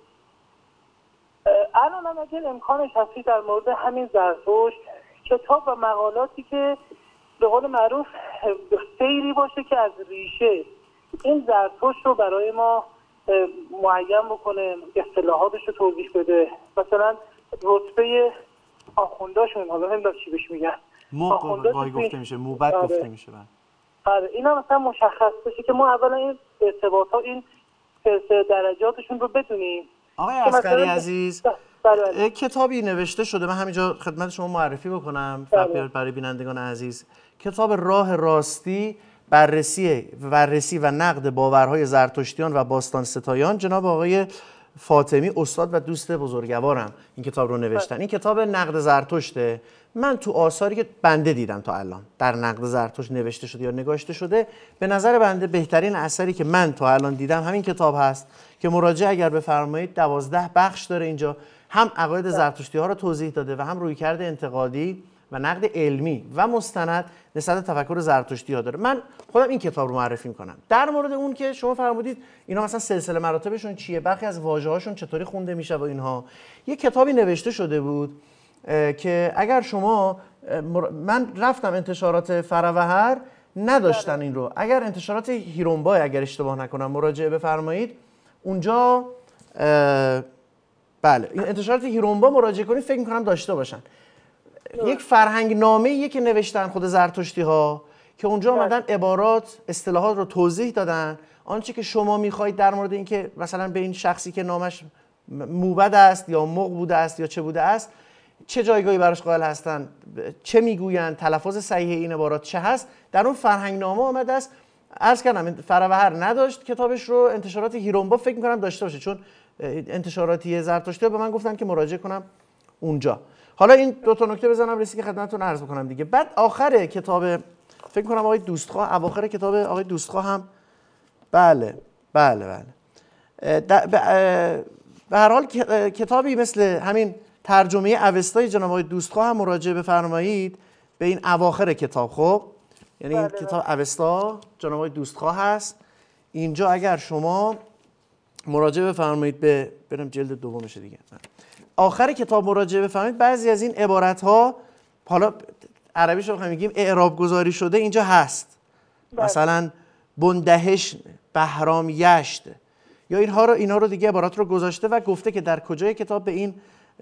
الان هم اگر امکانش هستی در مورد همین زرتشت کتاب و مقالاتی که به قول معروف سیری باشه که از ریشه این زرتشت رو برای ما معین بکنه، اصطلاحاتش رو توضیح بده، مثلا رتبه آخونداشون، حالا نمیدونم چی بهش میگن، موبد گفته میشه، موبد گفته میشه. آره اینا مثلا مشخص بشه که ما اولا این ارتباطات این سلسله درجاتشون رو بدونیم. آقای اصغری عزیز بله. کتابی نوشته شده، من همینجا خدمت شما معرفی بکنم بله. برای بینندگان عزیز، کتاب راه راستی، بررسی بررسی و نقد باورهای زرتشتیان و باستان ستایان، جناب آقای فاطمی استاد و دوست بزرگوارم این کتاب رو نوشتن. این کتاب نقد زرتشته. من تو آثاری که بنده دیدم تا الان در نقد زرتشت نوشته شده یا نگاشته شده، به نظر بنده بهترین اثری که من تا الان دیدم همین کتاب هست که مراجعه اگر بفرمایید دوازده بخش داره. اینجا هم عقاید زرتشتی ها رو توضیح داده و هم رویکرد انتقادی و نقد علمی و مستند نسبت تفکر زرتشتی ها داره. من خودم این کتاب رو معرفی میکنم. در مورد اون که شما فرمودید اینا مثلا سلسله مراتبشون چیه، برخی از واژه هاشون چطوری خونده میشه و اینها، یه کتابی نوشته شده بود که اگر شما، من رفتم انتشارات فروهر نداشتن این رو، اگر انتشارات هیرونبای اگر اشتباه نکنم مراجعه بفرمایید اونجا، بله این انتشارات هیرونبا مراجعه کنید فکر میکنم داشته باشن. یک فرهنگ نامه‌ای که نوشتن خود زرتشتی ها که اونجا آمدن عبارات اصطلاحات رو توضیح دادن، آنچه که شما میخواید در مورد اینکه مثلا به این شخصی که نامش موبد است یا مغ بوده است یا چه بوده است چه جایگاهی براش قائل هستن، چه میگویند، تلفظ صحیح این عبارات چه هست، در اون فرهنگ نامه آمده است. عرض کردم فروهر نداشت کتابش رو، انتشارات هیرونبا فکر میکنم داشته باشه، چون انتشاراتی زرتشتی به من گفتن که مراجعه کنم اونجا. حالا این دو تا نکته بزنم رسید که خدمتتون عرض بکنم دیگه. بعد آخر کتاب فکر کنم آقای دوستخواه، اواخر کتاب آقای دوستخواه هم بله بله بله به هر حال کتابی مثل همین ترجمه اوستای جناب آقای دوستخواه هم مراجعه بفرمایید به این اواخر کتاب. خب یعنی این کتاب اوستا جناب آقای دوستخواه هست. اینجا اگر شما مراجعه بفرمایید به برم جلد دومش دیگه، آخر کتاب مراجعه بفرمایید، بعضی از این عبارت ها حالا عربیش رو میگیم اعراب گذاری شده اینجا هست. بله. مثلا بندهش بهرام یشت یا اینها رو اینا رو دیگه عبارات رو گذاشته و گفته که در کجای کتاب به این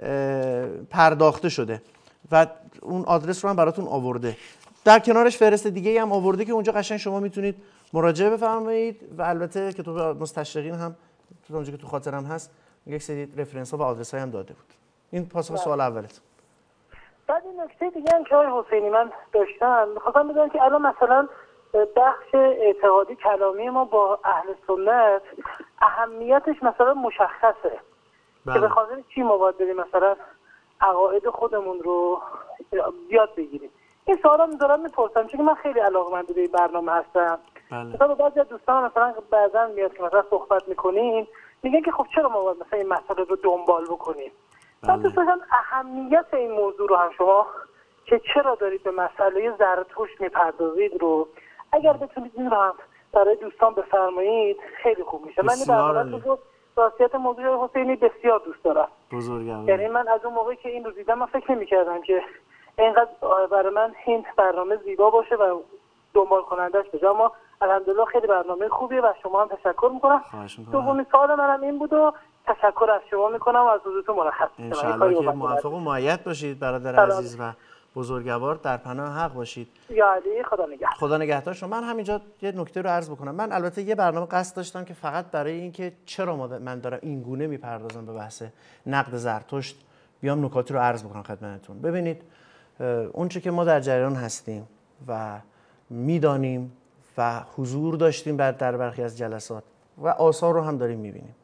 پرداخته شده و اون آدرس رو هم براتون آورده. در کنارش فهرست دیگه هم آورده که اونجا قشنگ شما میتونید مراجعه بفرمایید و البته کتاب مستشرقین هم تو اونجا که تو خاطرم هست یک سری رفرنس ها و آدرس های هم داده بود. این پاسخ سوال اولت. بعد این نکته دیگه هم که آقای حسینی من داشتم می‌خواستم بدونم که الان مثلا بخش اعتقادی کلامی ما با اهل سنت اهمیتش مثلا مشخصه بله. که به خاطر چی ما باید بریم مثلا عقاید خودمون رو یاد بگیریم. این سوالا میذارم میپرسم چون من خیلی علاقه‌مند به این برنامه هستم. بله. مثلا بعضی از دوستان مثلا بعضا میاد که مثلا صحبت میکنیم میگن که خب چرا ما باید مثلا این مسئله رو دنبال بکنیم. من دوست داشتم اهمیت این موضوع رو هم شما که چرا دارید به مسئله زرتشت میپردازید رو اگر بتونید این رو هم برای دوستان بفرمایید خیلی خوب میشه. من این برنامه رو راستیت موضوع حسینی بسیار دوست دارم. بزرگوار. یعنی من از اون موقعی که این رو دیدم من فکر نمی‌کردم که اینقدر برای من این برنامه زیبا باشه و دنبال کنندش بشه، اما الحمدلله خیلی برنامه خوبیه و شما هم تشکر میکنم. دومین سوال منم این بود و تشکر از شما میکنم و از حضورتون مرخص میشم. انشالله که موفق و مؤید باشید برادر عزیز و بزرگوار، در پناه حق باشید. یا علی، خدا نگهدار. خدا نگهدار شما. من همینجا یه نکته رو عرض بکنم. من البته یه برنامه قصد داشتم که فقط برای اینکه چرا من دارم این گونه میپردازم به بحث نقد زرتشت بیام نکاتی رو عرض بکنم خدمتتون. ببینید اونچه که ما در جریان هستیم و میدانیم و حضور داشتیم بعد در برخی از جلسات و آثار رو هم داریم میبینیم،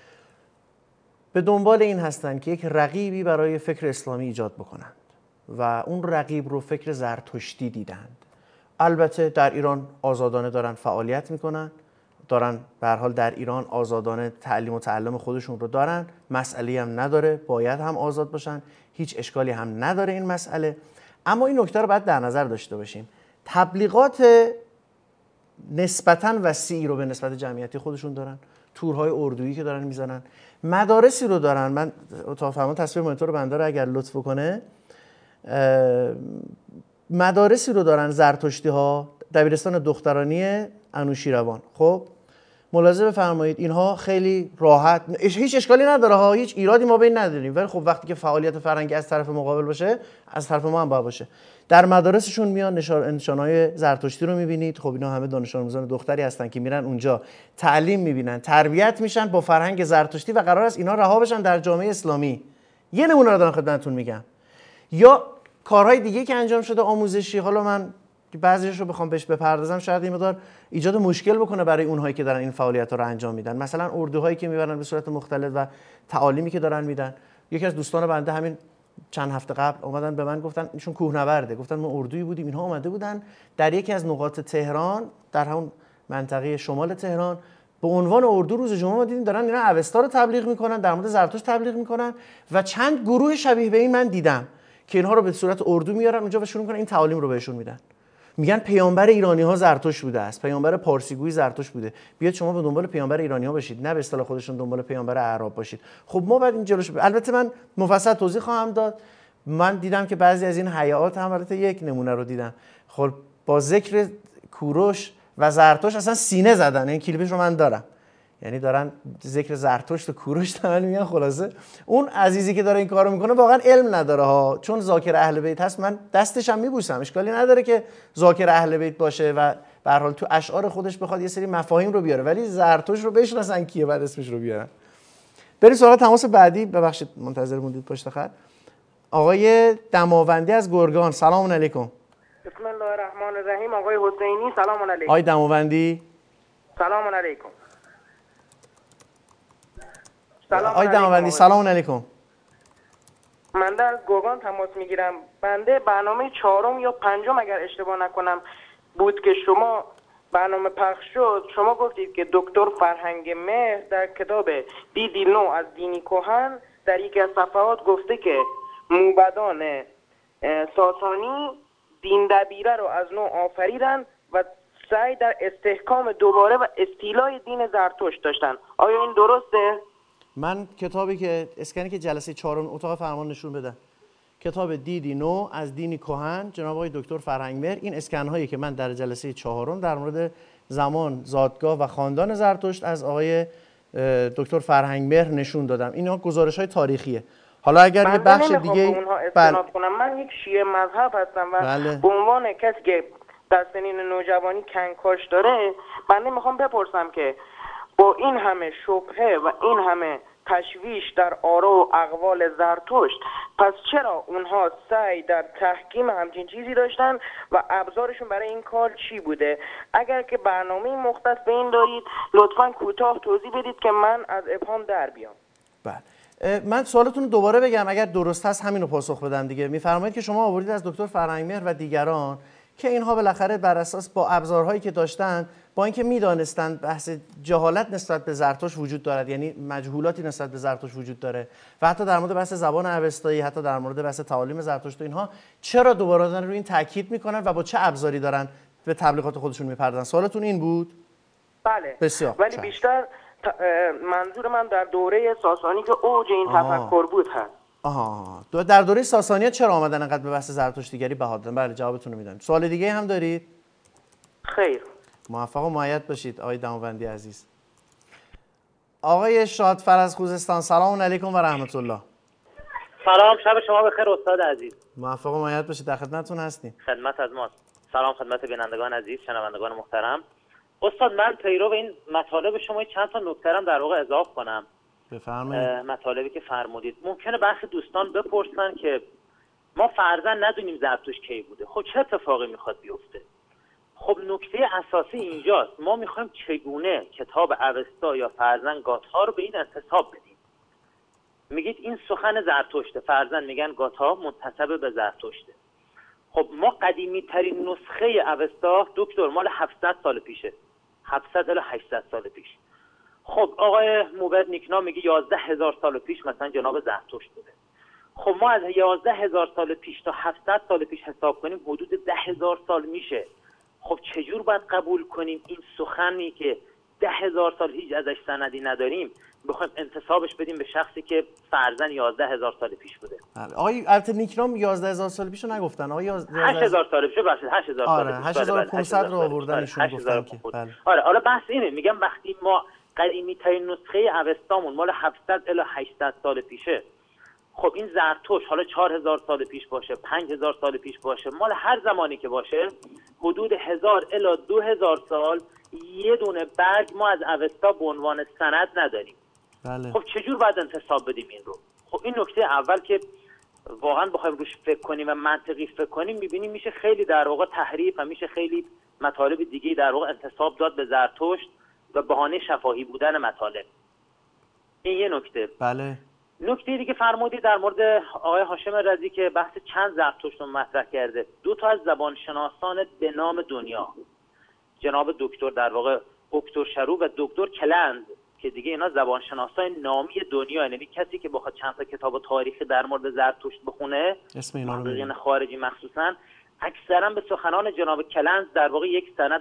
به دنبال این هستن که یک رقیبی برای فکر اسلامی ایجاد بکنند و اون رقیب رو فکر زرتشتی دیدند. البته در ایران آزادانه دارن فعالیت میکنن، دارن به هر حال در ایران آزادانه تعلیم و تعلم خودشون رو دارن، مسئله هم نداره، باید هم آزاد باشن، هیچ اشکالی هم نداره این مسئله. اما این نکته رو باید در نظر داشته باشیم، تبلیغات نسبتاً وسیعی رو به نسبت جمعیتی خودشون دارن، تورهای اردویی که دارن میزنن، مدارسی رو دارن. من اتاق فرمان تصویر مانیتور بنده رو اگر لطف کنه، مدارسی رو دارن زرتشتی ها، دبیرستان دخترانی انوشیروان. خب ملاحظه بفرمایید اینها خیلی راحت، هیچ اشکالی نداره ها، هیچ ایرادی ما بین نداریم، ولی خب وقتی که فعالیت فرهنگی از طرف مقابل باشه از طرف ما هم باید باشه. در مدارسشون میان نشانهای زرتشتی رو میبینید. خب اینا همه دانش آموزان دختری هستن که میرن اونجا تعلیم میبینن، تربیت میشن با فرهنگ زرتشتی و قرار است اینا رها بشن در جامعه اسلامی. یه نمونه رو دارم خدمتتون میگم. یا کارهای دیگه که انجام شده آموزشی، حالا من بعضیش رو بخوام بهش بپردازم شاید این مقدار ایجاد مشکل بکنه برای اونهایی که دارن این فعالیت‌ها رو انجام میدن. مثلا اردوهایی که میبرن به صورت مختلف و تعالیمی که دارن میدن. یکی از دوستان بنده همین چند هفته قبل اومدن به من گفتن، ایشون کوهنورده، گفتن ما اردویی بودیم، اینها اومده بودن در یکی از نقاط تهران، در همون منطقه شمال تهران، به عنوان اردو روز جمعه ما دیدیم دارن اینا اوستا رو تبلیغ میکنن، در مورد زرتشت تبلیغ میکنن و چند گروه شبیه به این من دیدم که اینها رو به صورت اردو میارن اونجا و شروع میکنن این تعالیم رو بهشون میدن. میگن پیامبر ایرانی ها زرتشت بوده است، پیامبر پارسیگویی زرتشت بوده، بیاید شما به دنبال پیامبر ایرانی ها باشید، نه به اصطلاح خودشون دنبال پیامبر اعراب باشید. خب ما بعد این جلوش ب... البته من مفصل توضیح خواهم داد. من دیدم که بعضی از این حیات هم البته یک نمونه رو دیدم، خب با ذکر کوروش و زرتشت اصلا سینه زدن. این کلیپش رو من دارم، یعنی دارن ذکر زرتشت و کوروش تعمل میگن. خلاصه اون عزیزی که داره این کارو میکنه واقعا علم نداره ها، چون ذاکر اهل بیت هست من دستش هم میبوسم، اشکالی نداره که ذاکر اهل بیت باشه و به هر حال تو اشعار خودش بخواد یه سری مفاهیم رو بیاره، ولی زرتشت رو بشناسن کیه بعد اسمش رو بیارن. بریم سراغ تماس بعدی. ببخشید منتظر موندید پشت خط. آقای دماوندی از گرگان، سلام علیکم. بسم الله الرحمن الرحیم. آقای حسینی سلام علیکم. آقای دماوندی سلام علیکم. آقای دماوندی سلام علیکم. من در گرگان تماس میگیرم. بنده برنامه چهارم یا پنجم اگر اشتباه نکنم بود که شما برنامه پخش شد، شما گفتید که دکتر فرهنگ مهر در کتاب دیدی نو از دینی کهن در یکی از صفحات گفته که موبدان ساسانی دین دبیره رو از نو آفریدن و سعی در استحکام دوباره و استیلای دین زرتشت داشتن. آیا این درسته؟ من کتابی که اسکنی که جلسه چهارم اتاق فرمان نشون بده، کتاب دیدی نو از دینی کهن جناب آقای دکتر فرهنگمهر، این اسکن هایی که من در جلسه چهارم در مورد زمان، زادگاه و خاندان زرتشت از آقای دکتر فرهنگمهر نشون دادم. اینا گزارش های تاریخیه. حالا اگر یه بخش دیگه اونها استناد کنم، من یک شیعه مذهب هستم و بله. به عنوان کسی که در سنین نوجوانی کنکاش داره، بنده میخوام بپرسم که با این همه شبهه و این همه تشویش در آرا و اقوال زرتشت، پس چرا اونها سعی در تحکیم همچین چیزی داشتن و ابزارشون برای این کار چی بوده؟ اگر که برنامه مختص به این دارید لطفاً کوتاه توضیح بدید که من از ابهام در بیام. بله. من سوالتون رو دوباره بگم اگر درست هست همین رو پاسخ بدم دیگه. میفرمایید که شما آورید از دکتر فرهنگمهر و دیگران که اینها بالاخره بر اساس با ابزارهایی که داشتن، با اینکه میدانستند بحث جهالت نسبت به زرتشت وجود دارد، یعنی مجهولاتی نسبت به زرتشت وجود داره و حتی در مورد بحث زبان اوستایی، حتی در مورد بحث تعالیم زرتشت و اینها، چرا دوباره دارن روی این تاکید میکنن و با چه ابزاری دارن به تبلیغات خودشون میپردازن؟ سوالتون این بود؟ بله. بسیار. ولی بیشتر منظور من در دوره ساسانی که اوج این تفکر بود هست. آها، در دوره ساسانیان چرا آمدن انقدر به بحث زرتشتیگری بها دادن؟ بله، جوابتون رو میدم. سوال دیگه هم دارید؟ خیر. موفق و مؤید باشید آقای دماوندی عزیز. آقای شادفر از خوزستان، سلام علیکم و رحمت الله. سلام، شب شما بخیر استاد عزیز. موفق و مؤید باشید، در خدمتتون هستیم. خدمت از ماست. سلام خدمت بینندگان عزیز، شنوندگان محترم. استاد من پیرو این مطالب شما چند تا نکته هم در واقع اضافه کنم. بفرمایید. مطالبی که فرمودید ممکنه برخی دوستان بپرسن که ما فرضاً ندونیم زرتشت کی بوده، خب چه اتفاقی میخواد بیفته؟ خب نکته اساسی اینجاست، ما میخوایم چگونه کتاب اوستا یا فرضاً گاتها رو به این انتساب بدیم. میگید این سخن زرتشته، فرضاً میگن گاتها منتسب به زرتشته. خب ما قدیمی ترین نسخه اوستا دکتر مال هفتصد سال پیشه، هفتصد الی هشتصد سال پیش. خب آقای موبد نیکنا میگه یازده هزار سال پیش مثلا جناب زرتشت بوده. خب ما از یازده هزار سال پیش تا هفتصد سال پیش حساب کنیم حدود ده هزار سال میشه. خب چجور باید قبول کنیم این سخنی که ده هزار سال هیچ ازش سندی نداریم بخوایم انتسابش بدیم به شخصی که فرضاً یازده هزار سال پیش بوده؟ آقای البته نیکنام یازده هزار سال پیشو نگفتن، آقای هشت هزار سال پیش، ببخشید هشت هزار سال پیش. آره هشت هزار و پانصد رو آوردن ایشون گفتن که بله. آره حالا بحث اینه، میگم وقتی ما قدیمی ترین نسخه اوستامون مال هفتصد الی هشتصد سال پیشه، خب این زرتشت حالا چهار هزار سال پیش باشه، پنج هزار سال پیش باشه، مال هر زمانی که باشه حدود هزار الی دو هزار سال یه دونه برگ ما از اوستا به عنوان سند نداریم. بله. خب چجور باید انتساب بدیم این رو؟ خب این نکته اول که واقعا بخوایم روش فکر کنیم و منطقی فکر کنیم میبینیم میشه خیلی در واقع تحریف و میشه خیلی مطالب دیگه در واقع انتساب داد به زرتشت و بهانه شفاهی بودن مطالب. این یه نکته. بله. نکته دیگه فرمودید در مورد آقای هاشم رضی که بحث چند زرتشت رو مطرح کرده. دو تا از زبانشناسان به نام دنیا، جناب دکتر در واقع دکتر شروع و دکتر کلند که دیگه اینا زبانشناسای نامی دنیا، یعنی کسی که بخواد چند تا کتاب تاریخی در مورد زرتشت بخونه، اسم اینا رو بگید، خارجی مخصوصا، اکثرا به سخنان جناب کلند در واقع یک سند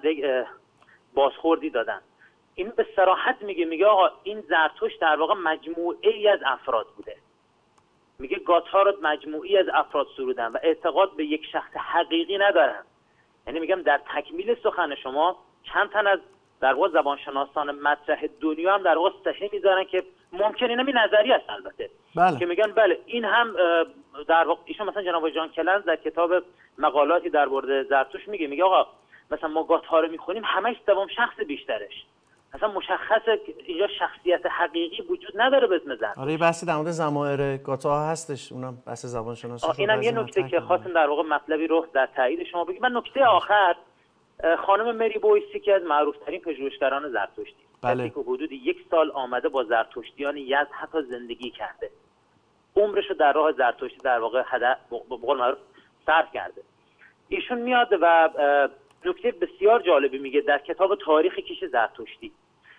بازخوردی دادن. این به صراحت میگه میگه آقا این زرتشت در واقع مجموعه ای از افراد بوده. میگه گاتها رو مجموعی از افراد سرودن و اعتقاد به یک شخص حقیقی ندارن. یعنی میگم در تکمیل سخن شما چند تن از در واقع زبانشناسان مطرح دنیا هم در واقع صحیح میذارن که ممکن اینم این نظریه است البته. بله. که میگن بله این هم در واقع ایشون مثلا جناب جان کلنز در کتاب مقالاتی در مورد زرتشت میگه میگه آقا مثلا ما گاتها رو میخونیم همش سوم شخص بیشترش، اصلا مشخصه اینجا شخصیت حقیقی وجود نداره به اسم زرتشت. آره یه بحثی در مورد ضمائر گاتها هستش، اونم بحث زبان شناسی. اینم یه نکته که خواستم در واقع مطلبی رو در تایید شما بگم. من نکته آخر خانم مری بویسی که از معروف‌ترین پژوهشگران زرتشتی، بله. که حدود یک سال آمده با زرتشتیان یزد حتی زندگی کرده، عمرش رو در راه زرتشتی در واقع هدف به قول معروف صرف کرده. ایشون میاد و نکته بسیار جالبی میگه در کتاب تاریخ کیش زرتشتی،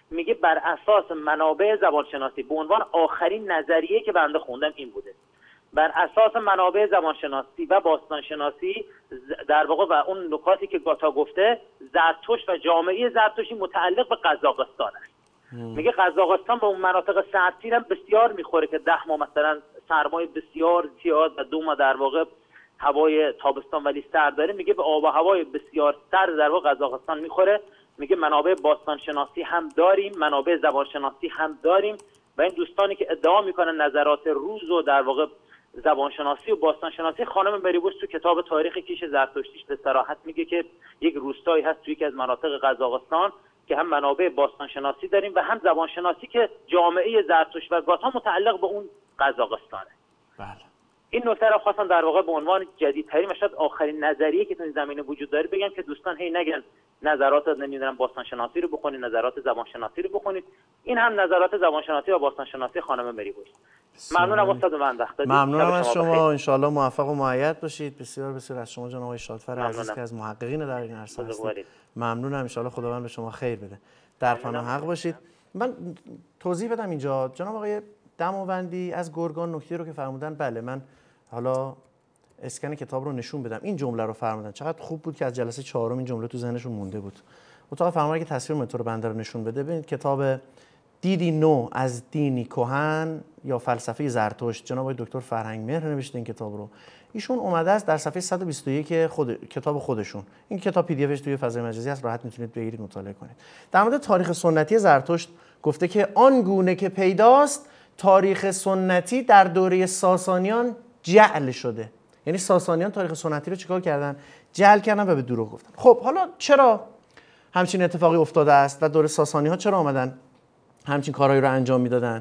میگه بر اساس منابع زبانشناسی، به عنوان آخرین نظریه که بنده خوندم این بوده، بر اساس منابع زبانشناسی و باستانشناسی در واقع و اون نکاتی که گاتا گفته، زرتشت و جامعه زرتشتی متعلق به قزاقستان است. میگه قزاقستان به اون مناطق سردسیر هم بسیار میخوره که ده ماه مثلا سرمای بسیار زیاد و دو ماه در واقع هوای تابستان ولی سرد داره. میگه به آب و هوای بسیار سرد در واقع قزاقستان میخوره. میگه منابع باستانشناسی هم داریم، منابع زبانشناسی هم داریم و این دوستانی که ادعا میکنن نظرات روز و در واقع زبانشناسی و باستانشناسی، خانم مریبوش تو کتاب تاریخ کیش زرتشتیش به صراحت میگه که یک روستایی هست توی یکی از مناطق قزاقستان که هم منابع باستانشناسی داریم و هم زبانشناسی که جامعه زرتشت و گاتا متعلق به اون قزاقستانه. بله. این نکته را خواستم در واقع به عنوان جدیدترین و شاید آخرین نظریه که تو این زمینه وجود داره بگم که دوستان هی نگن نظرات نمیدونم باستانشناسی رو بخونید، نظرات زبانشناسی رو بخونید. این هم نظرات زبانشناسی و باستانشناسی خانم مریبوش. ممنونم استاد من وقت دادید. ممنونم از شما، ان شاء الله موفق و مؤید باشید. بسیار بسیار از شما جناب آقای شادفر عزیز که از محققین در این عرصه هستید. ممنونم، ان شاء الله خداوند به شما خیر بده. در پناه حق باشید. من توضیح بدم اینجا جناب آقای دماوندی از گرگان نکته رو که فرمودن، بله من حالا اسکن کتاب رو نشون بدم، این جمله رو فرمودن. چقدر خوب بود که از جلسه چهارم این جمله تو ذهنشون مونده بود. اتاق فرمان که تصویر متور بنده رو نشون بده. ببینید کتاب دیدی نو از دینی کهن یا فلسفه زرتشت، جناب آقای دکتر فرهنگ مهر نوشته این کتاب رو. ایشون اومده است در صفحه صد و بیست و یک خود کتاب خودشون. این کتاب پی دی افش توی فضای مجازی هست، راحت میتونید بگیرید مطالعه کنید. در مورد تاریخ سنتی زرتشت گفته که آن گونه که پیداست تاریخ سنتی در دوره ساسانیان جعل شده. یعنی ساسانیان تاریخ سنتی رو چیکار کردن؟ جعل کردن و به دروغ گفتن. خب حالا چرا همچین اتفاقی افتاده است و دوره ساسانی ها چرا آمدن همچین کارهایی رو انجام میدادن؟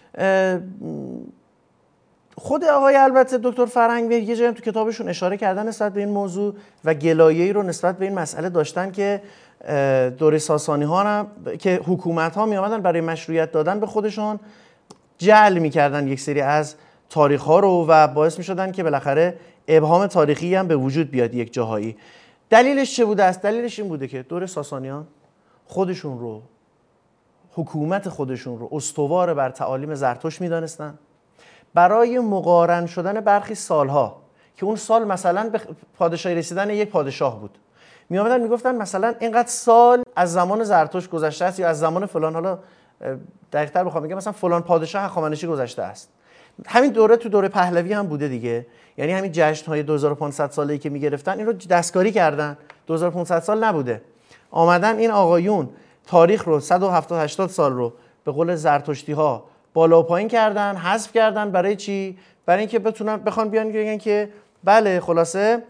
خود آقای البته دکتر فرهنگ یه جایی تو کتابشون اشاره کردن نسبت به این موضوع و گلایه‌ای رو نسبت به این مسئله داشتن که دوره ساسانی ها هم که حکومت ها می آمدن برای مشروعیت دادن به خودشون جعل میکردن یک سری از تاریخ ها رو و باعث می شدن که بالاخره ابهام تاریخی هم به وجود بیاد یک جاهایی. دلیلش چه بوده است؟ دلیلش این بوده که دوره ساسانیان خودشون رو، حکومت خودشون رو استوار بر تعالیم زرتشت میدانستن. برای مقارن شدن برخی سالها که اون سال مثلا به پادشاهی رسیدن یک پادشاه بود، می آمدن میگفتن مثلا اینقدر سال از زمان زرتشت گذشته است یا از زمان فلان، حالا دقیق‌تر بخوام بگم مثلا فلان پادشاه هخامنشی گذشته است. همین دوره تو دوره پهلوی هم بوده دیگه. یعنی همین جشن‌های دو هزار و پانصد ساله‌ای که می‌گرفتن این رو دستکاری کردن. دو هزار و پانصد سال نبوده. آمدن این آقایون تاریخ رو صد و هفتاد هشتاد سال رو به قول زرتشتی‌ها بالا و پایین کردن، حذف کردن. برای چی؟ برای اینکه بتونن بخوان بیان بگن که بله خلاصه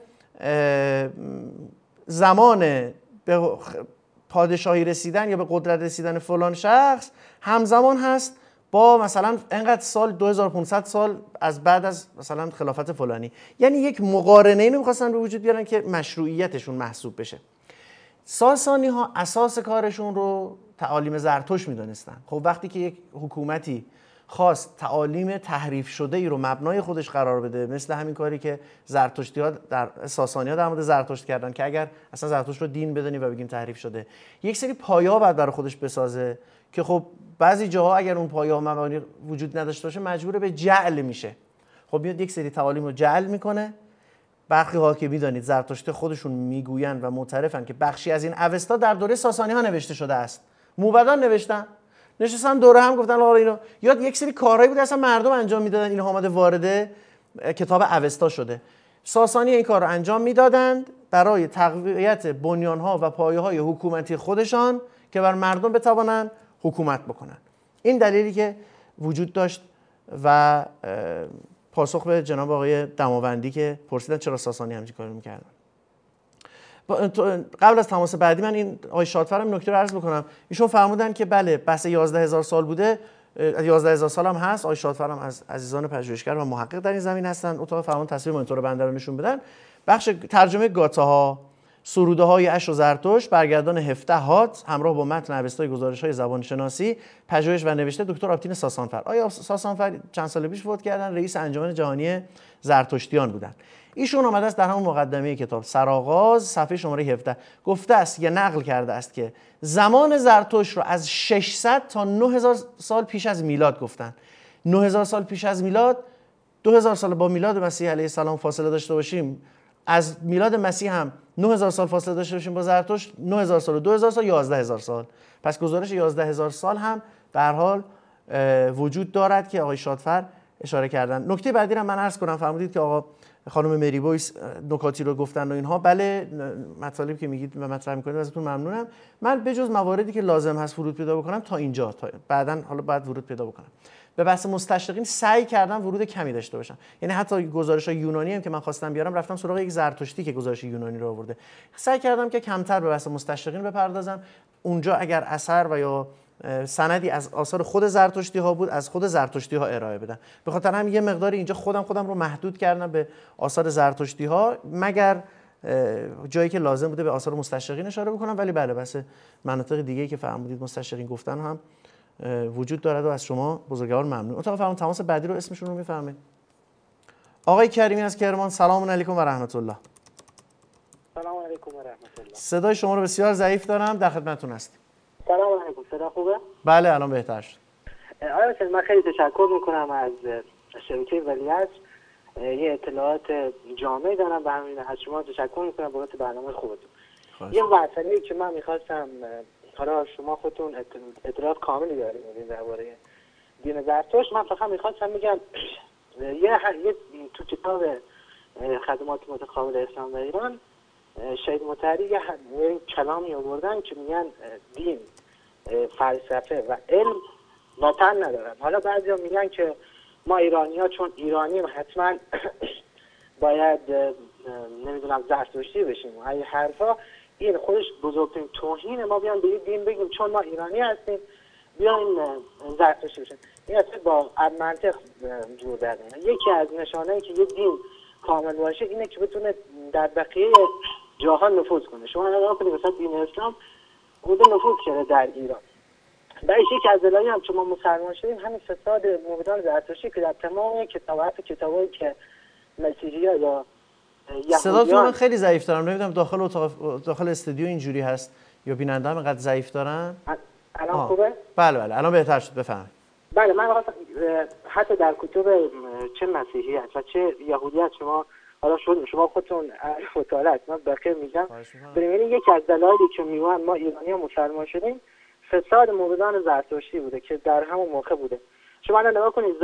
زمان به پادشاهی رسیدن یا به قدرت رسیدن فلان شخص همزمان هست با مثلا انقدر سال دو هزار و پانصد سال از بعد از مثلا خلافت فلانی. یعنی یک مقارنه اینو می‌خواستن به وجود بیارن که مشروعیتشون محسوب بشه. ساسانی ها اساس کارشون رو تعالیم زرتشت می‌دونستن. خب وقتی که یک حکومتی خواست تعالیم تحریف شده ای رو مبنای خودش قرار بده، مثل همین کاری که زرتشتی‌ها در ساسانی‌ها در مورد زرتشت کردن که اگر اصلا زرتشت رو دین بدونیم و بگیم تحریف شده، یک سری پایه‌ها بعد برای خودش بسازه که خب بعضی جاها اگر اون پایه‌ها مبانی وجود نداشته باشه مجبور به جعل میشه. خب میاد یک سری تعالیم رو جعل میکنه. برخی ها که میدانید زرتشت خودشون میگویند و معترفن که بخشی از این اوستا در دوره ساسانی‌ها نوشته شده است. موبدان نوشتن، نشستن دوره هم گفتن آقا اینو، یاد یک سری کارهایی بود اصلا مردم انجام میدادن، اینها اومده وارد کتاب اوستا شده. ساسانی این کار رو انجام میدادند برای تقویت بنیان‌ها و پایه‌های حکومتی خودشان که بر مردم بتوانند حکومت بکنن. این دلیلی که وجود داشت و پاسخ به جناب آقای دماوندی که پرسیدن چرا ساسانی همچین کارو می‌کردن. قبل از تماس بعدی من این آقای شادفرم نکته رو عرض بکنم. ایشون فرمودن که بله بحث یازده هزار سال بوده، یازده هزار سال هم هست. آقای شادفرم از عزیزان پژوهشگر و محقق در این زمین هستن. اتاق فرمان تصویر مانیتور بنده رو نشون بدن. بخش ترجمه گاتاها، سروده های اش و زرتشت، برگردان هفده هات، همراه با متن اوستای گزارش های زبان شناسی، پژوهش و نوشته دکتر آبتین ساسانفر. آیا ساسانفر چند سال پیش فوت کردن، رئیس انجمن جهانی زرتشتیان بودن. ایشون آمده است در همون مقدمه کتاب سرآغاز صفحه شماره هفده گفته است یا نقل کرده است که زمان زرتشت رو از ششصد تا نه هزار سال پیش از میلاد گفتن. نه هزار سال پیش از میلاد، دو هزار سال با میلاد مسیح علیه السلام فاصله داشته باشیم، از میلاد مسیح هم نه هزار سال فاصله داشته باشیم با زرتشت، نه هزار سال و دو هزار سال یازده هزار سال. پس گزارش یازده هزار سال هم به هر حال وجود دارد که آقای شادفر اشاره کردن. نکته بعدی رو من عرض کنم، فرمودید که آقا خانم مری بویس نکاتی رو گفتن و اینها. بله، مطالبی که میگید و مطرح میکنید ازتون ممنونم. من بجز مواردی که لازم هست ورود پیدا بکنم تا اینجا، تا بعداً حالا بعد ورود پیدا بکنم به بحث مستشرقین سعی کردم ورود کمی داشته باشم. یعنی حتی گزارش‌های یونانی هم که من خواستم بیارم رفتم سراغ یک زرتشتی که گزارش یونانی رو آورده. سعی کردم که کمتر به بحث مستشرقین بپردازم. اونجا اگر اثر و یا سندی از آثار خود زرتشتی ها بود از خود زرتشتی ها ارائه بدم. به خاطر همین یه مقداری اینجا خودم خودم رو محدود کردم به آثار زرتشتی ها، مگر جایی که لازم بوده به آثار مستشرقین اشاره بکنم. ولی بله، بحث مناطق دیگه‌ای که فرمودید مستشرقین گفتن هم وجود دارد و از شما بزرگوار ممنون. اتاق فرمان تماس بعدی رو اسمشون رو میفرمایید. آقای کریمی از کرمان، سلام علیکم و رحمت الله. سلام علیکم و رحمت الله. صدای شما رو بسیار ضعیف دارم، در خدمتتون هستیم. سلام علیکم، صدا خوبه؟ بله الان بهتر شد. آقای استاد من خیلی تشکر میکنم از شبکه ولیعصر، یه اطلاعات جامعی دارم و همین از شما تشکر میکنم بابت برنامه خوبتون. یه مسئله‌ای که من میخواستم، حالا شما خودتون اطلاعات کاملی دارید درباره دین زرتشت، من فقط میخواستم بگم یه تو کتاب خدمات متقابل اسلام و ایران شهید مطهری یه کلامی آوردن که میگن دین، فلسفه و علم وطن ندارن. حالا بعضیا میگن که ما ایرانی ها چون ایرانیم حتما باید نمیدونم زرتشتی بشیم و این حرفا، این خودش بزرگترین توهین ما بیان به این دین بگیم چون ما ایرانی هستیم بیاین زرتشتی بشیم. این اصلا با منطق جور در نمیاد. یکی از نشانه‌ای که یه دین کامل باشه اینه که بتونه در بقیه جاها نفوذ کنه. شما نگاه کنید مثلا دین اسلام بوده نفوذ کرده در ایران. بعدش یکی از دلایلی هم چون ما مسلمان شدیم همین فساد موبدان زرتشتی که در تمام کتابات کتابایی که مسیحی‌ها یا صداتون من خیلی ضعیف دارم، نمیدونم داخل اتاق داخل استودیو اینجوری هست یا بیننده هم اینقدر ضعیف دارن. الان خوبه؟ بله بله الان بهتر شد، بفرمایید. بله من خواستم حتی در کتب چه مسیحیت و چه یهودیت شما حالا شد شما خودتون مطالعه من بخیر میگم ببینید یکی از دلایلی که میگن ما ایرانی ها مسلمان شدیم فساد موبدان زرتشتی بوده که در همون موقع بوده. شما الان نگاه کنید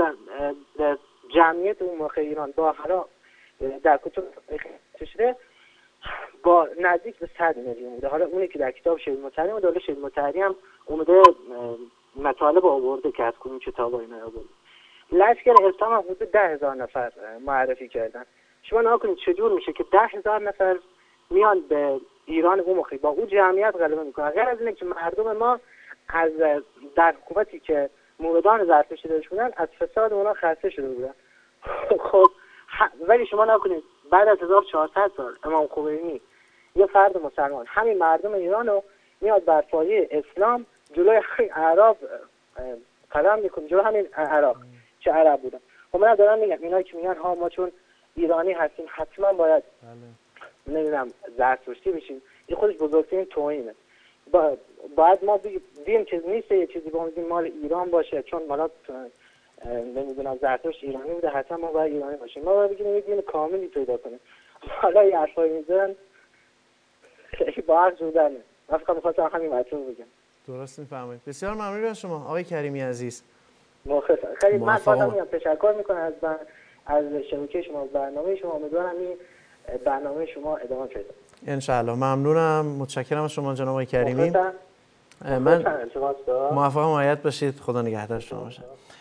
جمعیت اون موقع ایران با حالا در کتب شده با نزدیک به صد میلیون بوده. حالا اونی که در کتاب شهید مطهری بوده، حالا شهید مطهری هم اومده مطالب آورده که از کدوم کتابا اینا آورده. لشکر اسلام هم حدود ده هزار نفر معرفی کردن. شما نگاه کنید چجور میشه که ده هزار نفر میان به ایران اون موقع با اون جمعیت غلبه میکنن، غیر از اینه که مردم ما از در حکومتی که موبدان زرتشتی داشت بودن از فساد اونا خسته شده بودن. خب ولی شما نگاه کنید بعد از هزار و چهارصد سال امام خمینی یه فرد مسلمان همین مردم ایران رو میاد بر پایه اسلام جلوی همین اعراب قلم میکنه، جلوی همین عراق چه عرب بودن. خب من دارم میگم اینا که میگن ها ما چون ایرانی هستیم حتما باید بله. نمیدونم زرتشتی بشیم، این خودش بزرگترین توهینه. با باید ما بگیم که نیست یه چیزی با بگیم مال ایران باشه چون مالا نمیدونم زرتشت ایرانی بوده حتما ما باید ایرانی باشیم. ما باید بگیم یه دین کاملی پیدا کنیم. حالا یه حرفایی میزنن خیلی با حق جودنه. من فقط میخواستم همین مطلب بگم. درست میفهمید. بسیار ممنون از شما آقای کریمی عزیز. مخلصم. خیلی من خواستم تشکر میکنم از بر... از شبکه شما برنامه شما. امیدوارم این برنامه شما ادامه پیدا کنه. ان شاء الله. ممنونم، متشکرم از شما جناب آقای کریمی. من موفق و معید باشید. خدا نگهدار شما باشه.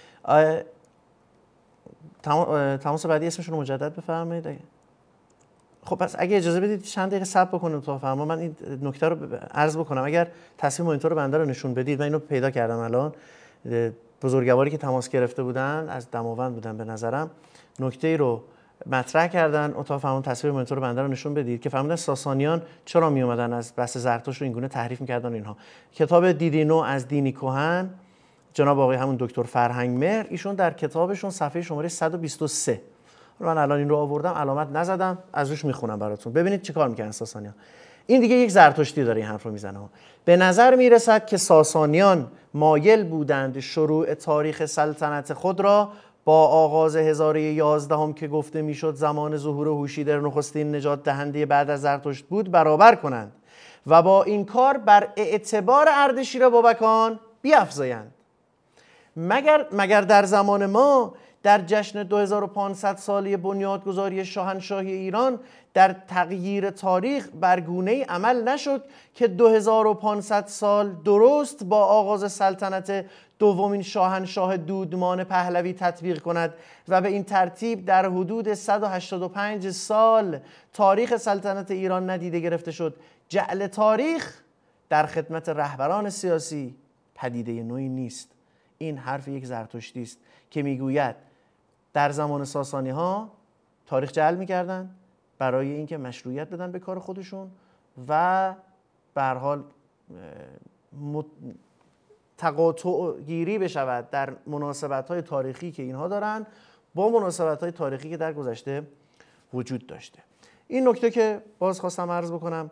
تماس بعدی اسمشون رو مجدد بفرمایید. خب پس اگه اجازه بدید چند دقیقه صبر بکنیم تا فرما من این نکته رو عرض بکنم. اگر تصویر مانیتور بنده رو نشون بدید، من اینو پیدا کردم الان، بزرگواری که تماس گرفته بودن از دماوند بودن به نظرم، نکته‌ای رو مطرح کردن. اتاق فرمان تصویر مانیتور بنده رو نشون بدید که فرمودن ساسانیان چرا می اومدن از بحث زرتشت رو اینگونه تحریف می‌کردن. اینها کتاب دیدی نو از دینی کهن جناب آقای همون دکتر فرهنگ مهر، ایشون در کتابشون صفحه شماره صد و بیست و سه من الان این رو آوردم، علامت نزدم، از روش میخونم براتون. ببینید چیکار میکنن ساسانیان. این دیگه یک زرتشتی داره این حرف رو میزنه. به نظر میرسد که ساسانیان مایل بودند شروع تاریخ سلطنت خود را با آغاز هزاره یازدهم که گفته میشد زمان ظهور هوشی در نخستین نجات دهنده بعد از زرتشت بود برابر کنند و با این کار بر اعتبار اردشیر بابکان بیفزایند. مگر مگر در زمان ما در جشن دو هزار و پانصد سالی بنیادگذاری شاهنشاهی ایران در تغییر تاریخ بر گونه‌ای عمل نشد که دو هزار و پانصد سال درست با آغاز سلطنت دومین شاهنشاه دودمان پهلوی تطبیق کند و به این ترتیب در حدود صد و هشتاد و پنج سال تاریخ سلطنت ایران ندیده گرفته شد. جعل تاریخ در خدمت رهبران سیاسی پدیده نوعی نیست. این حرف یک زرتشتی است که میگوید در زمان ساسانی ها تاریخ جعل میکردن برای اینکه مشروعیت بدن به کار خودشون و به هر حال تقاطع گیری بشود در مناسبت های تاریخی که اینها دارن با مناسبت های تاریخی که در گذشته وجود داشته. این نکته که باز خواستم عرض بکنم،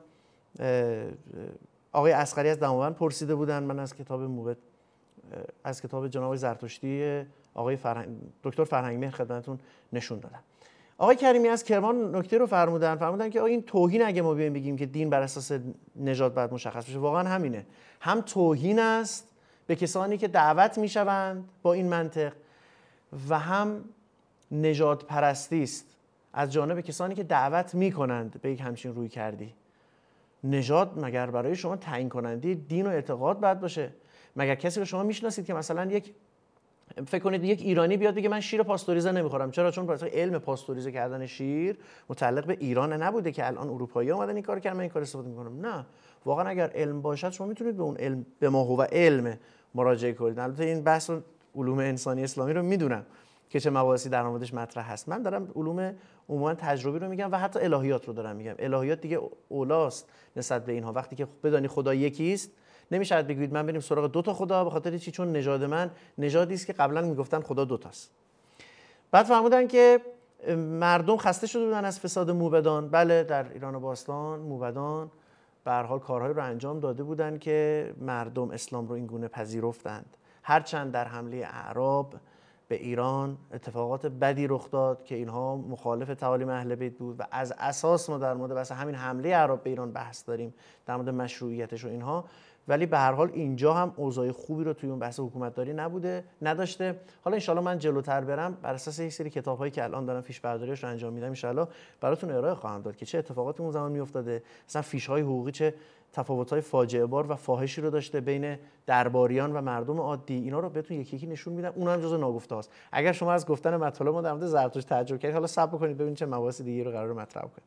آقای اصغری از دماوند پرسیده بودن، من از کتاب موبت از کتاب جناب زرتشتی آقای فرهنگ دکتر فرهنگمهر خدمتتون نشون دادم. آقای کریمی از کرمان نکته رو فرمودن فرمودن که این توهین اگه ما بیایم بگیم که دین بر اساس نژاد باید مشخص بشه، واقعا همینه. هم توهین است به کسانی که دعوت میشوند با این منطق و هم نژاد پرستی است از جانب کسانی که دعوت میکنند به یک همچین روی کردی. نژاد مگر برای شما تعیین کننده دین و اعتقاد باید باشه؟ مگر کسی رو شما میشناسید که مثلا یک فکر کنید یک ایرانی بیاد بگه من شیر پاستوریزه نمیخورم؟ چرا؟ چون مثلا علم پاستوریزه کردن شیر متعلق به ایران نبوده که الان اروپایی‌ها اومدن این کارو کردن من این کار استفاده میکنم. نه، واقعا اگر علم باشد شما میتونید به اون علم به ما هو علم مراجعه کنید. البته این بحث علوم انسانی اسلامی رو میدونم که چه مباحثی در موردش مطرح هست. من دارم علوم عموما تجربی رو میگم و حتی الهیات رو دارم میگم. الهیات دیگه اولاست نسبت به اینها. وقتی که بدانی خدا یکی است نمیشه بگید من بریم سراغ دو تا خدا، به خاطر چی؟ چون نژاد من نژادی است که قبلا میگفتن خدا دو تاست. بعد فهمیدن که مردم خسته شده بودن از فساد موبدان. بله، در ایران باستان موبدان به هر حال کارهایی رو انجام داده بودن که مردم اسلام رو این گونه پذیرفتند. هرچند در حمله اعراب به ایران اتفاقات بدی رخ داد که اینها مخالف تعالیم اهل بیت بود و از اساس ما در مورد بحث همین حمله اعراب به ایران بحث داریم، در مورد مشروعیتش و اینها. ولی به هر حال اینجا هم اوضاع خوبی رو توی اون بحث حکومتداری نبوده نداشته. حالا ان من جلوتر برم بر اساس یک سری کتاب‌هایی که الان دارم فیش برداریش رو انجام میدم ان براتون ارائه خواهم داد که چه اتفاقاتی اون زمان میافتاده، مثلا فیش‌های حقوقی چه تفاوت‌های فاجعه بار و فاحشی رو داشته بین درباریان و مردم عادی. اینا رو بهتون یکی یکی نشون میدم. اونم جزء ناگفته‌هاست. اگر شما از گفتن مطالب ما در مورد زرتشت تعجب کردید، حالا صبر کنید ببینید چه مباحث دیگه رو قرار مطرح کنیم.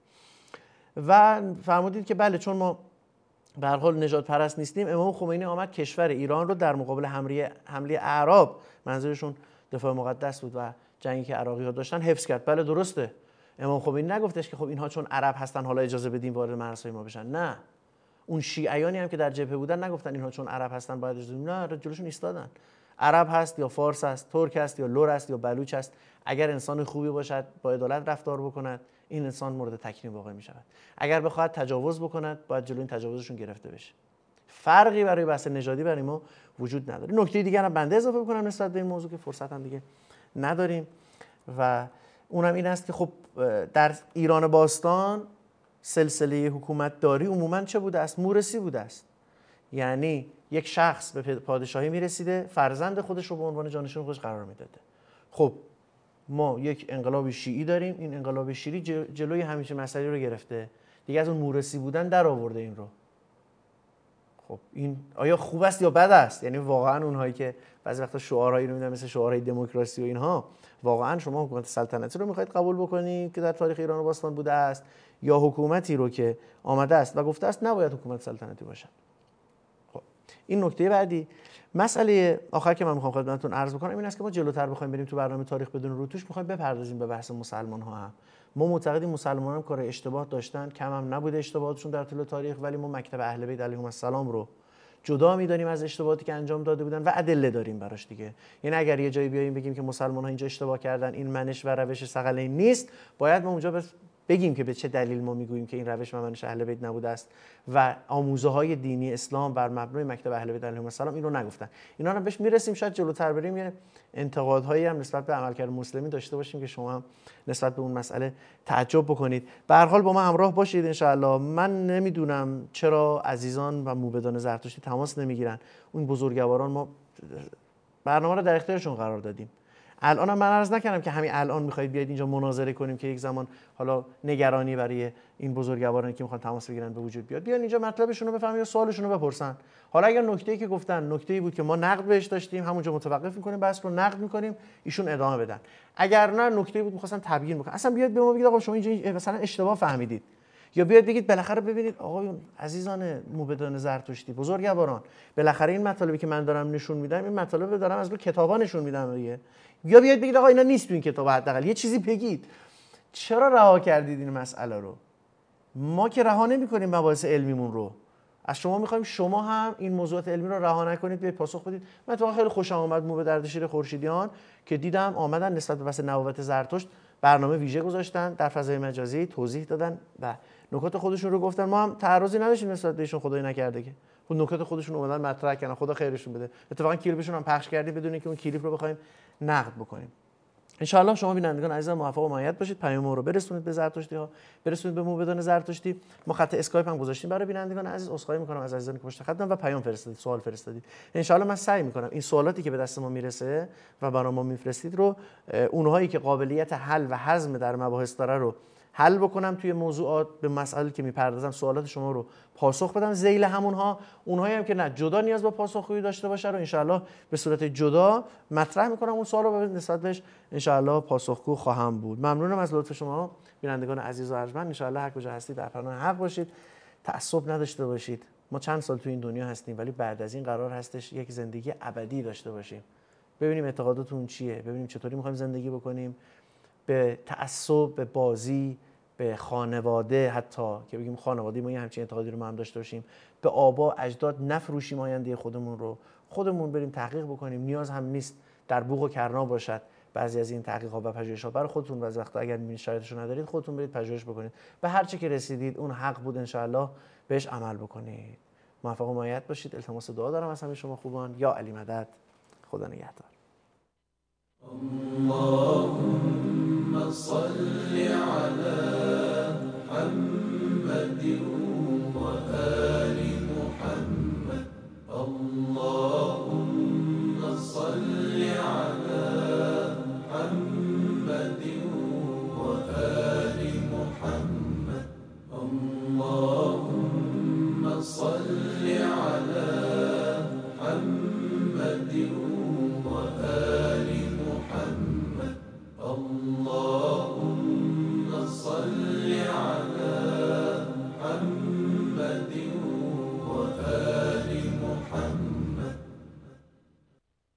و فرمودید که بله چون ما به هر حال نژاد پرست نیستیم، امام خمینی آمد کشور ایران رو در مقابل حمله حمله اعراب، منظورشون دفاع مقدس بود و جنگی که عراقی‌ها داشتن، حفظ کرد. بله درسته. امام خمینی نگفتش که خب اینها چون عرب هستن حالا اجازه بدیم وارد مرزهای ما بشن. نه. اون شیعیانی هم که در جبهه بودن نگفتن اینها چون عرب هستن باید اجازه بدیم. نه، جلوشون ایستادن. عرب هست یا فارس است، ترک است یا لور است یا بلوچ است، اگر انسان خوبی باشد با عدالت رفتار بکند، این انسان مورد تکریم واقع می شود. اگر بخواهد تجاوز بکند باید جلوی این تجاوزشون گرفته بشه. فرقی برای بحث نژادی برای ما وجود نداره. نکته دیگه هم بنده اضافه بکنم نسبت به این موضوع که فرصت هم دیگه نداریم و اونم این است که خب در ایران باستان سلسله حکومتداری عموما چه بوده است؟ مورثی بوده است. یعنی یک شخص به پادشاهی میرسیده، فرزند خودش رو به عنوان جانشین خودش قرار میداده. خب ما یک انقلاب شیعی داریم، این انقلاب شیعی جلوی همیشه مسئله رو گرفته، دیگه از اون مورثی بودن در آورده این رو. خب این آیا خوب است یا بد است؟ یعنی واقعا اونهایی که بعضی وقتا شعارهایی رو میدن مثل شعارهای دموکراسی و اینها، واقعا شما حکومت سلطنتی رو میخواید قبول بکنید که در تاریخ ایران باستان بوده است، یا حکومتی رو که آمده است و گفته است نباید حکومت سلطنتی باشد؟ خب این نکته بعدی. مسئله آخر که من میخوام خدمتتون عرض بکنم این است که ما جلوتر بخوایم بریم تو برنامه تاریخ بدون رو توش میخوایم بپردازیم به بحث مسلمان ها. هم ما معتقدیم مسلمان هم کار اشتباه داشتن، کم هم نبوده اشتباهاتشون در طول تاریخ، ولی ما مکتب اهل بیت علیهم السلام رو جدا می‌دانیم از اشتباهاتی که انجام داده بودن و ادله داریم براش دیگه. یعنی اگر یه جایی بیایم بگیم که مسلمان‌ها اینجا اشتباه کردن، این منش و روش ثقلین نیست، باید ما اونجا بگیم که به چه دلیل ما میگوییم که این روش و منش اهل بیت نبوده است و آموزه‌های دینی اسلام بر مبنای مکتب اهل بیت علیهم السلام این رو نگفتن. اینا رو بهش میرسیم، شاید جلوتر بریم یه انتقادهایی هم نسبت به عملکرد مسلمین داشته باشیم که شما هم نسبت به اون مسئله تعجب بکنید. به هر حال با ما همراه باشید ان شاء الله. من نمیدونم چرا عزیزان و موبدان زرتشتی تماس نمیگیرن. اون بزرگواران ما برنامه رو در اختیارشون قرار دادیم. الان هم من عرض نکردم که همین الان میخواید بیاید اینجا مناظره کنیم که یک زمان حالا نگرانی برای این بزرگوارانی که میخوان تماس بگیرن به وجود بیاد. بیان اینجا مطلبشون رو بفهمن یا سوالشون رو بپرسن. حالا اگر نکته‌ای که گفتن نکته‌ای بود که ما نقد بهش داشتیم، همونجا متوقف میکنیم، بحث رو نقد میکنیم، ایشون ادامه بدن. اگر نه نکته‌ای بود میخواستن تبیین بکنن، اصلا بیاد به ما بگید آقا شما اینجا مثلا اشتباه فهمیدید. یا بیاد بگید بالاخره ببینید آقایون عزیزان موبدان زرتشتی بزرگواران، بالاخره این مطالبی که من دارم نشون میدم این مطالب رو دارم از رو کتابا نشون میدم دیگه. یا بیاد بگید آقا اینا نیست تو این کتاب، حداقل یه چیزی بگید. چرا رها کردید این مسئله رو؟ ما که رها نمی‌کنیم مباحث علمیمون رو. از شما می‌خوایم شما هم این موضوعات علمی رو رها نکنید، بیاید پاسخ بدید. من تو خیلی خوشم اومد موبد اردشیر خورشیدیان که دیدم آمدن نسبت به بحث نبوت زرتشت برنامه ویژه گذاشتن، در فضای مجازی توضیح دادن و نکات خودشون رو گفتن. ما هم تعرضی نداشتیم نسبت بهشون، خدای نکرده که اون نکات خودشون اومدن مطرح کردن، خدا خیرشون بده. اتفاقا کلیپشون هم پخش کردیم بدون اینکه اون کلیپ رو بخوایم نقد بکنیم. ان شاء الله شما بینندگان عزیز موفق و مایت باشید. پیام رو برسونید به زرتشتی ها، برسونید به موبدان زرتشتی. ما خط اسکایپ هم گذاشتیم برای بینندگان عزیز. عذرخواهی میکنم از عزیزانی که پشت خطن و پیام فرستادید، سوال فرستادید. ان شاء الله من سعی میکنم این سوالاتی که به دست ما میرسه و برای ما میفرستید رو اونهایی که قابلیت حل و هضم در مباحث داره رو حل بکنم، توی موضوعات به مسائلی که میپردازم سوالات شما رو پاسخ بدم ذیل همونها. اونهایی هم که نه جدا نیاز به پاسخگویی داشته باشه رو ان شاء الله به صورت جدا مطرح میکنم، اون سوال رو نسبت بهش ان شاء الله پاسخگو خواهم بود. ممنونم از لطف شما بینندگان عزیز و ارجمند. ان شاء الله هر کجا هستید در پناه حق باشید، تعصب نداشته باشید. ما چند سال تو این دنیا هستیم ولی بعد از این قرار هستش یک زندگی ابدی داشته باشیم. ببینیم اعتقاداتون چیه، ببینیم چطوری می‌خوایم زندگی بکنیم. به تعصب، به بازی، به خانواده، حتی که بگیم خانواده ما یه همچین اعتقادی رو ما هم داشته باشیم، به آبا اجداد نفروشیم آینده خودمون رو، خودمون بریم تحقیق بکنیم. نیاز هم نیست در بوق و کرنا باشد بعضی از این تحقیقات و پژوهش‌ها. برای خودتون بعضی وقتا اگر می‌بینید شرایطش رو ندارید خودتون برید پژوهش بکنید. به هر چی که رسیدید اون حق بود ان شاءالله بهش عمل بکنید. موفق و مایت باشید. التماس دعا دارم از همه شما خوبان. یا علی مدد. خدا نگهدار. اللهم صل على محمد وآل محمد. اللهم صل على محمد وآل محمد. اللهم صل على محمد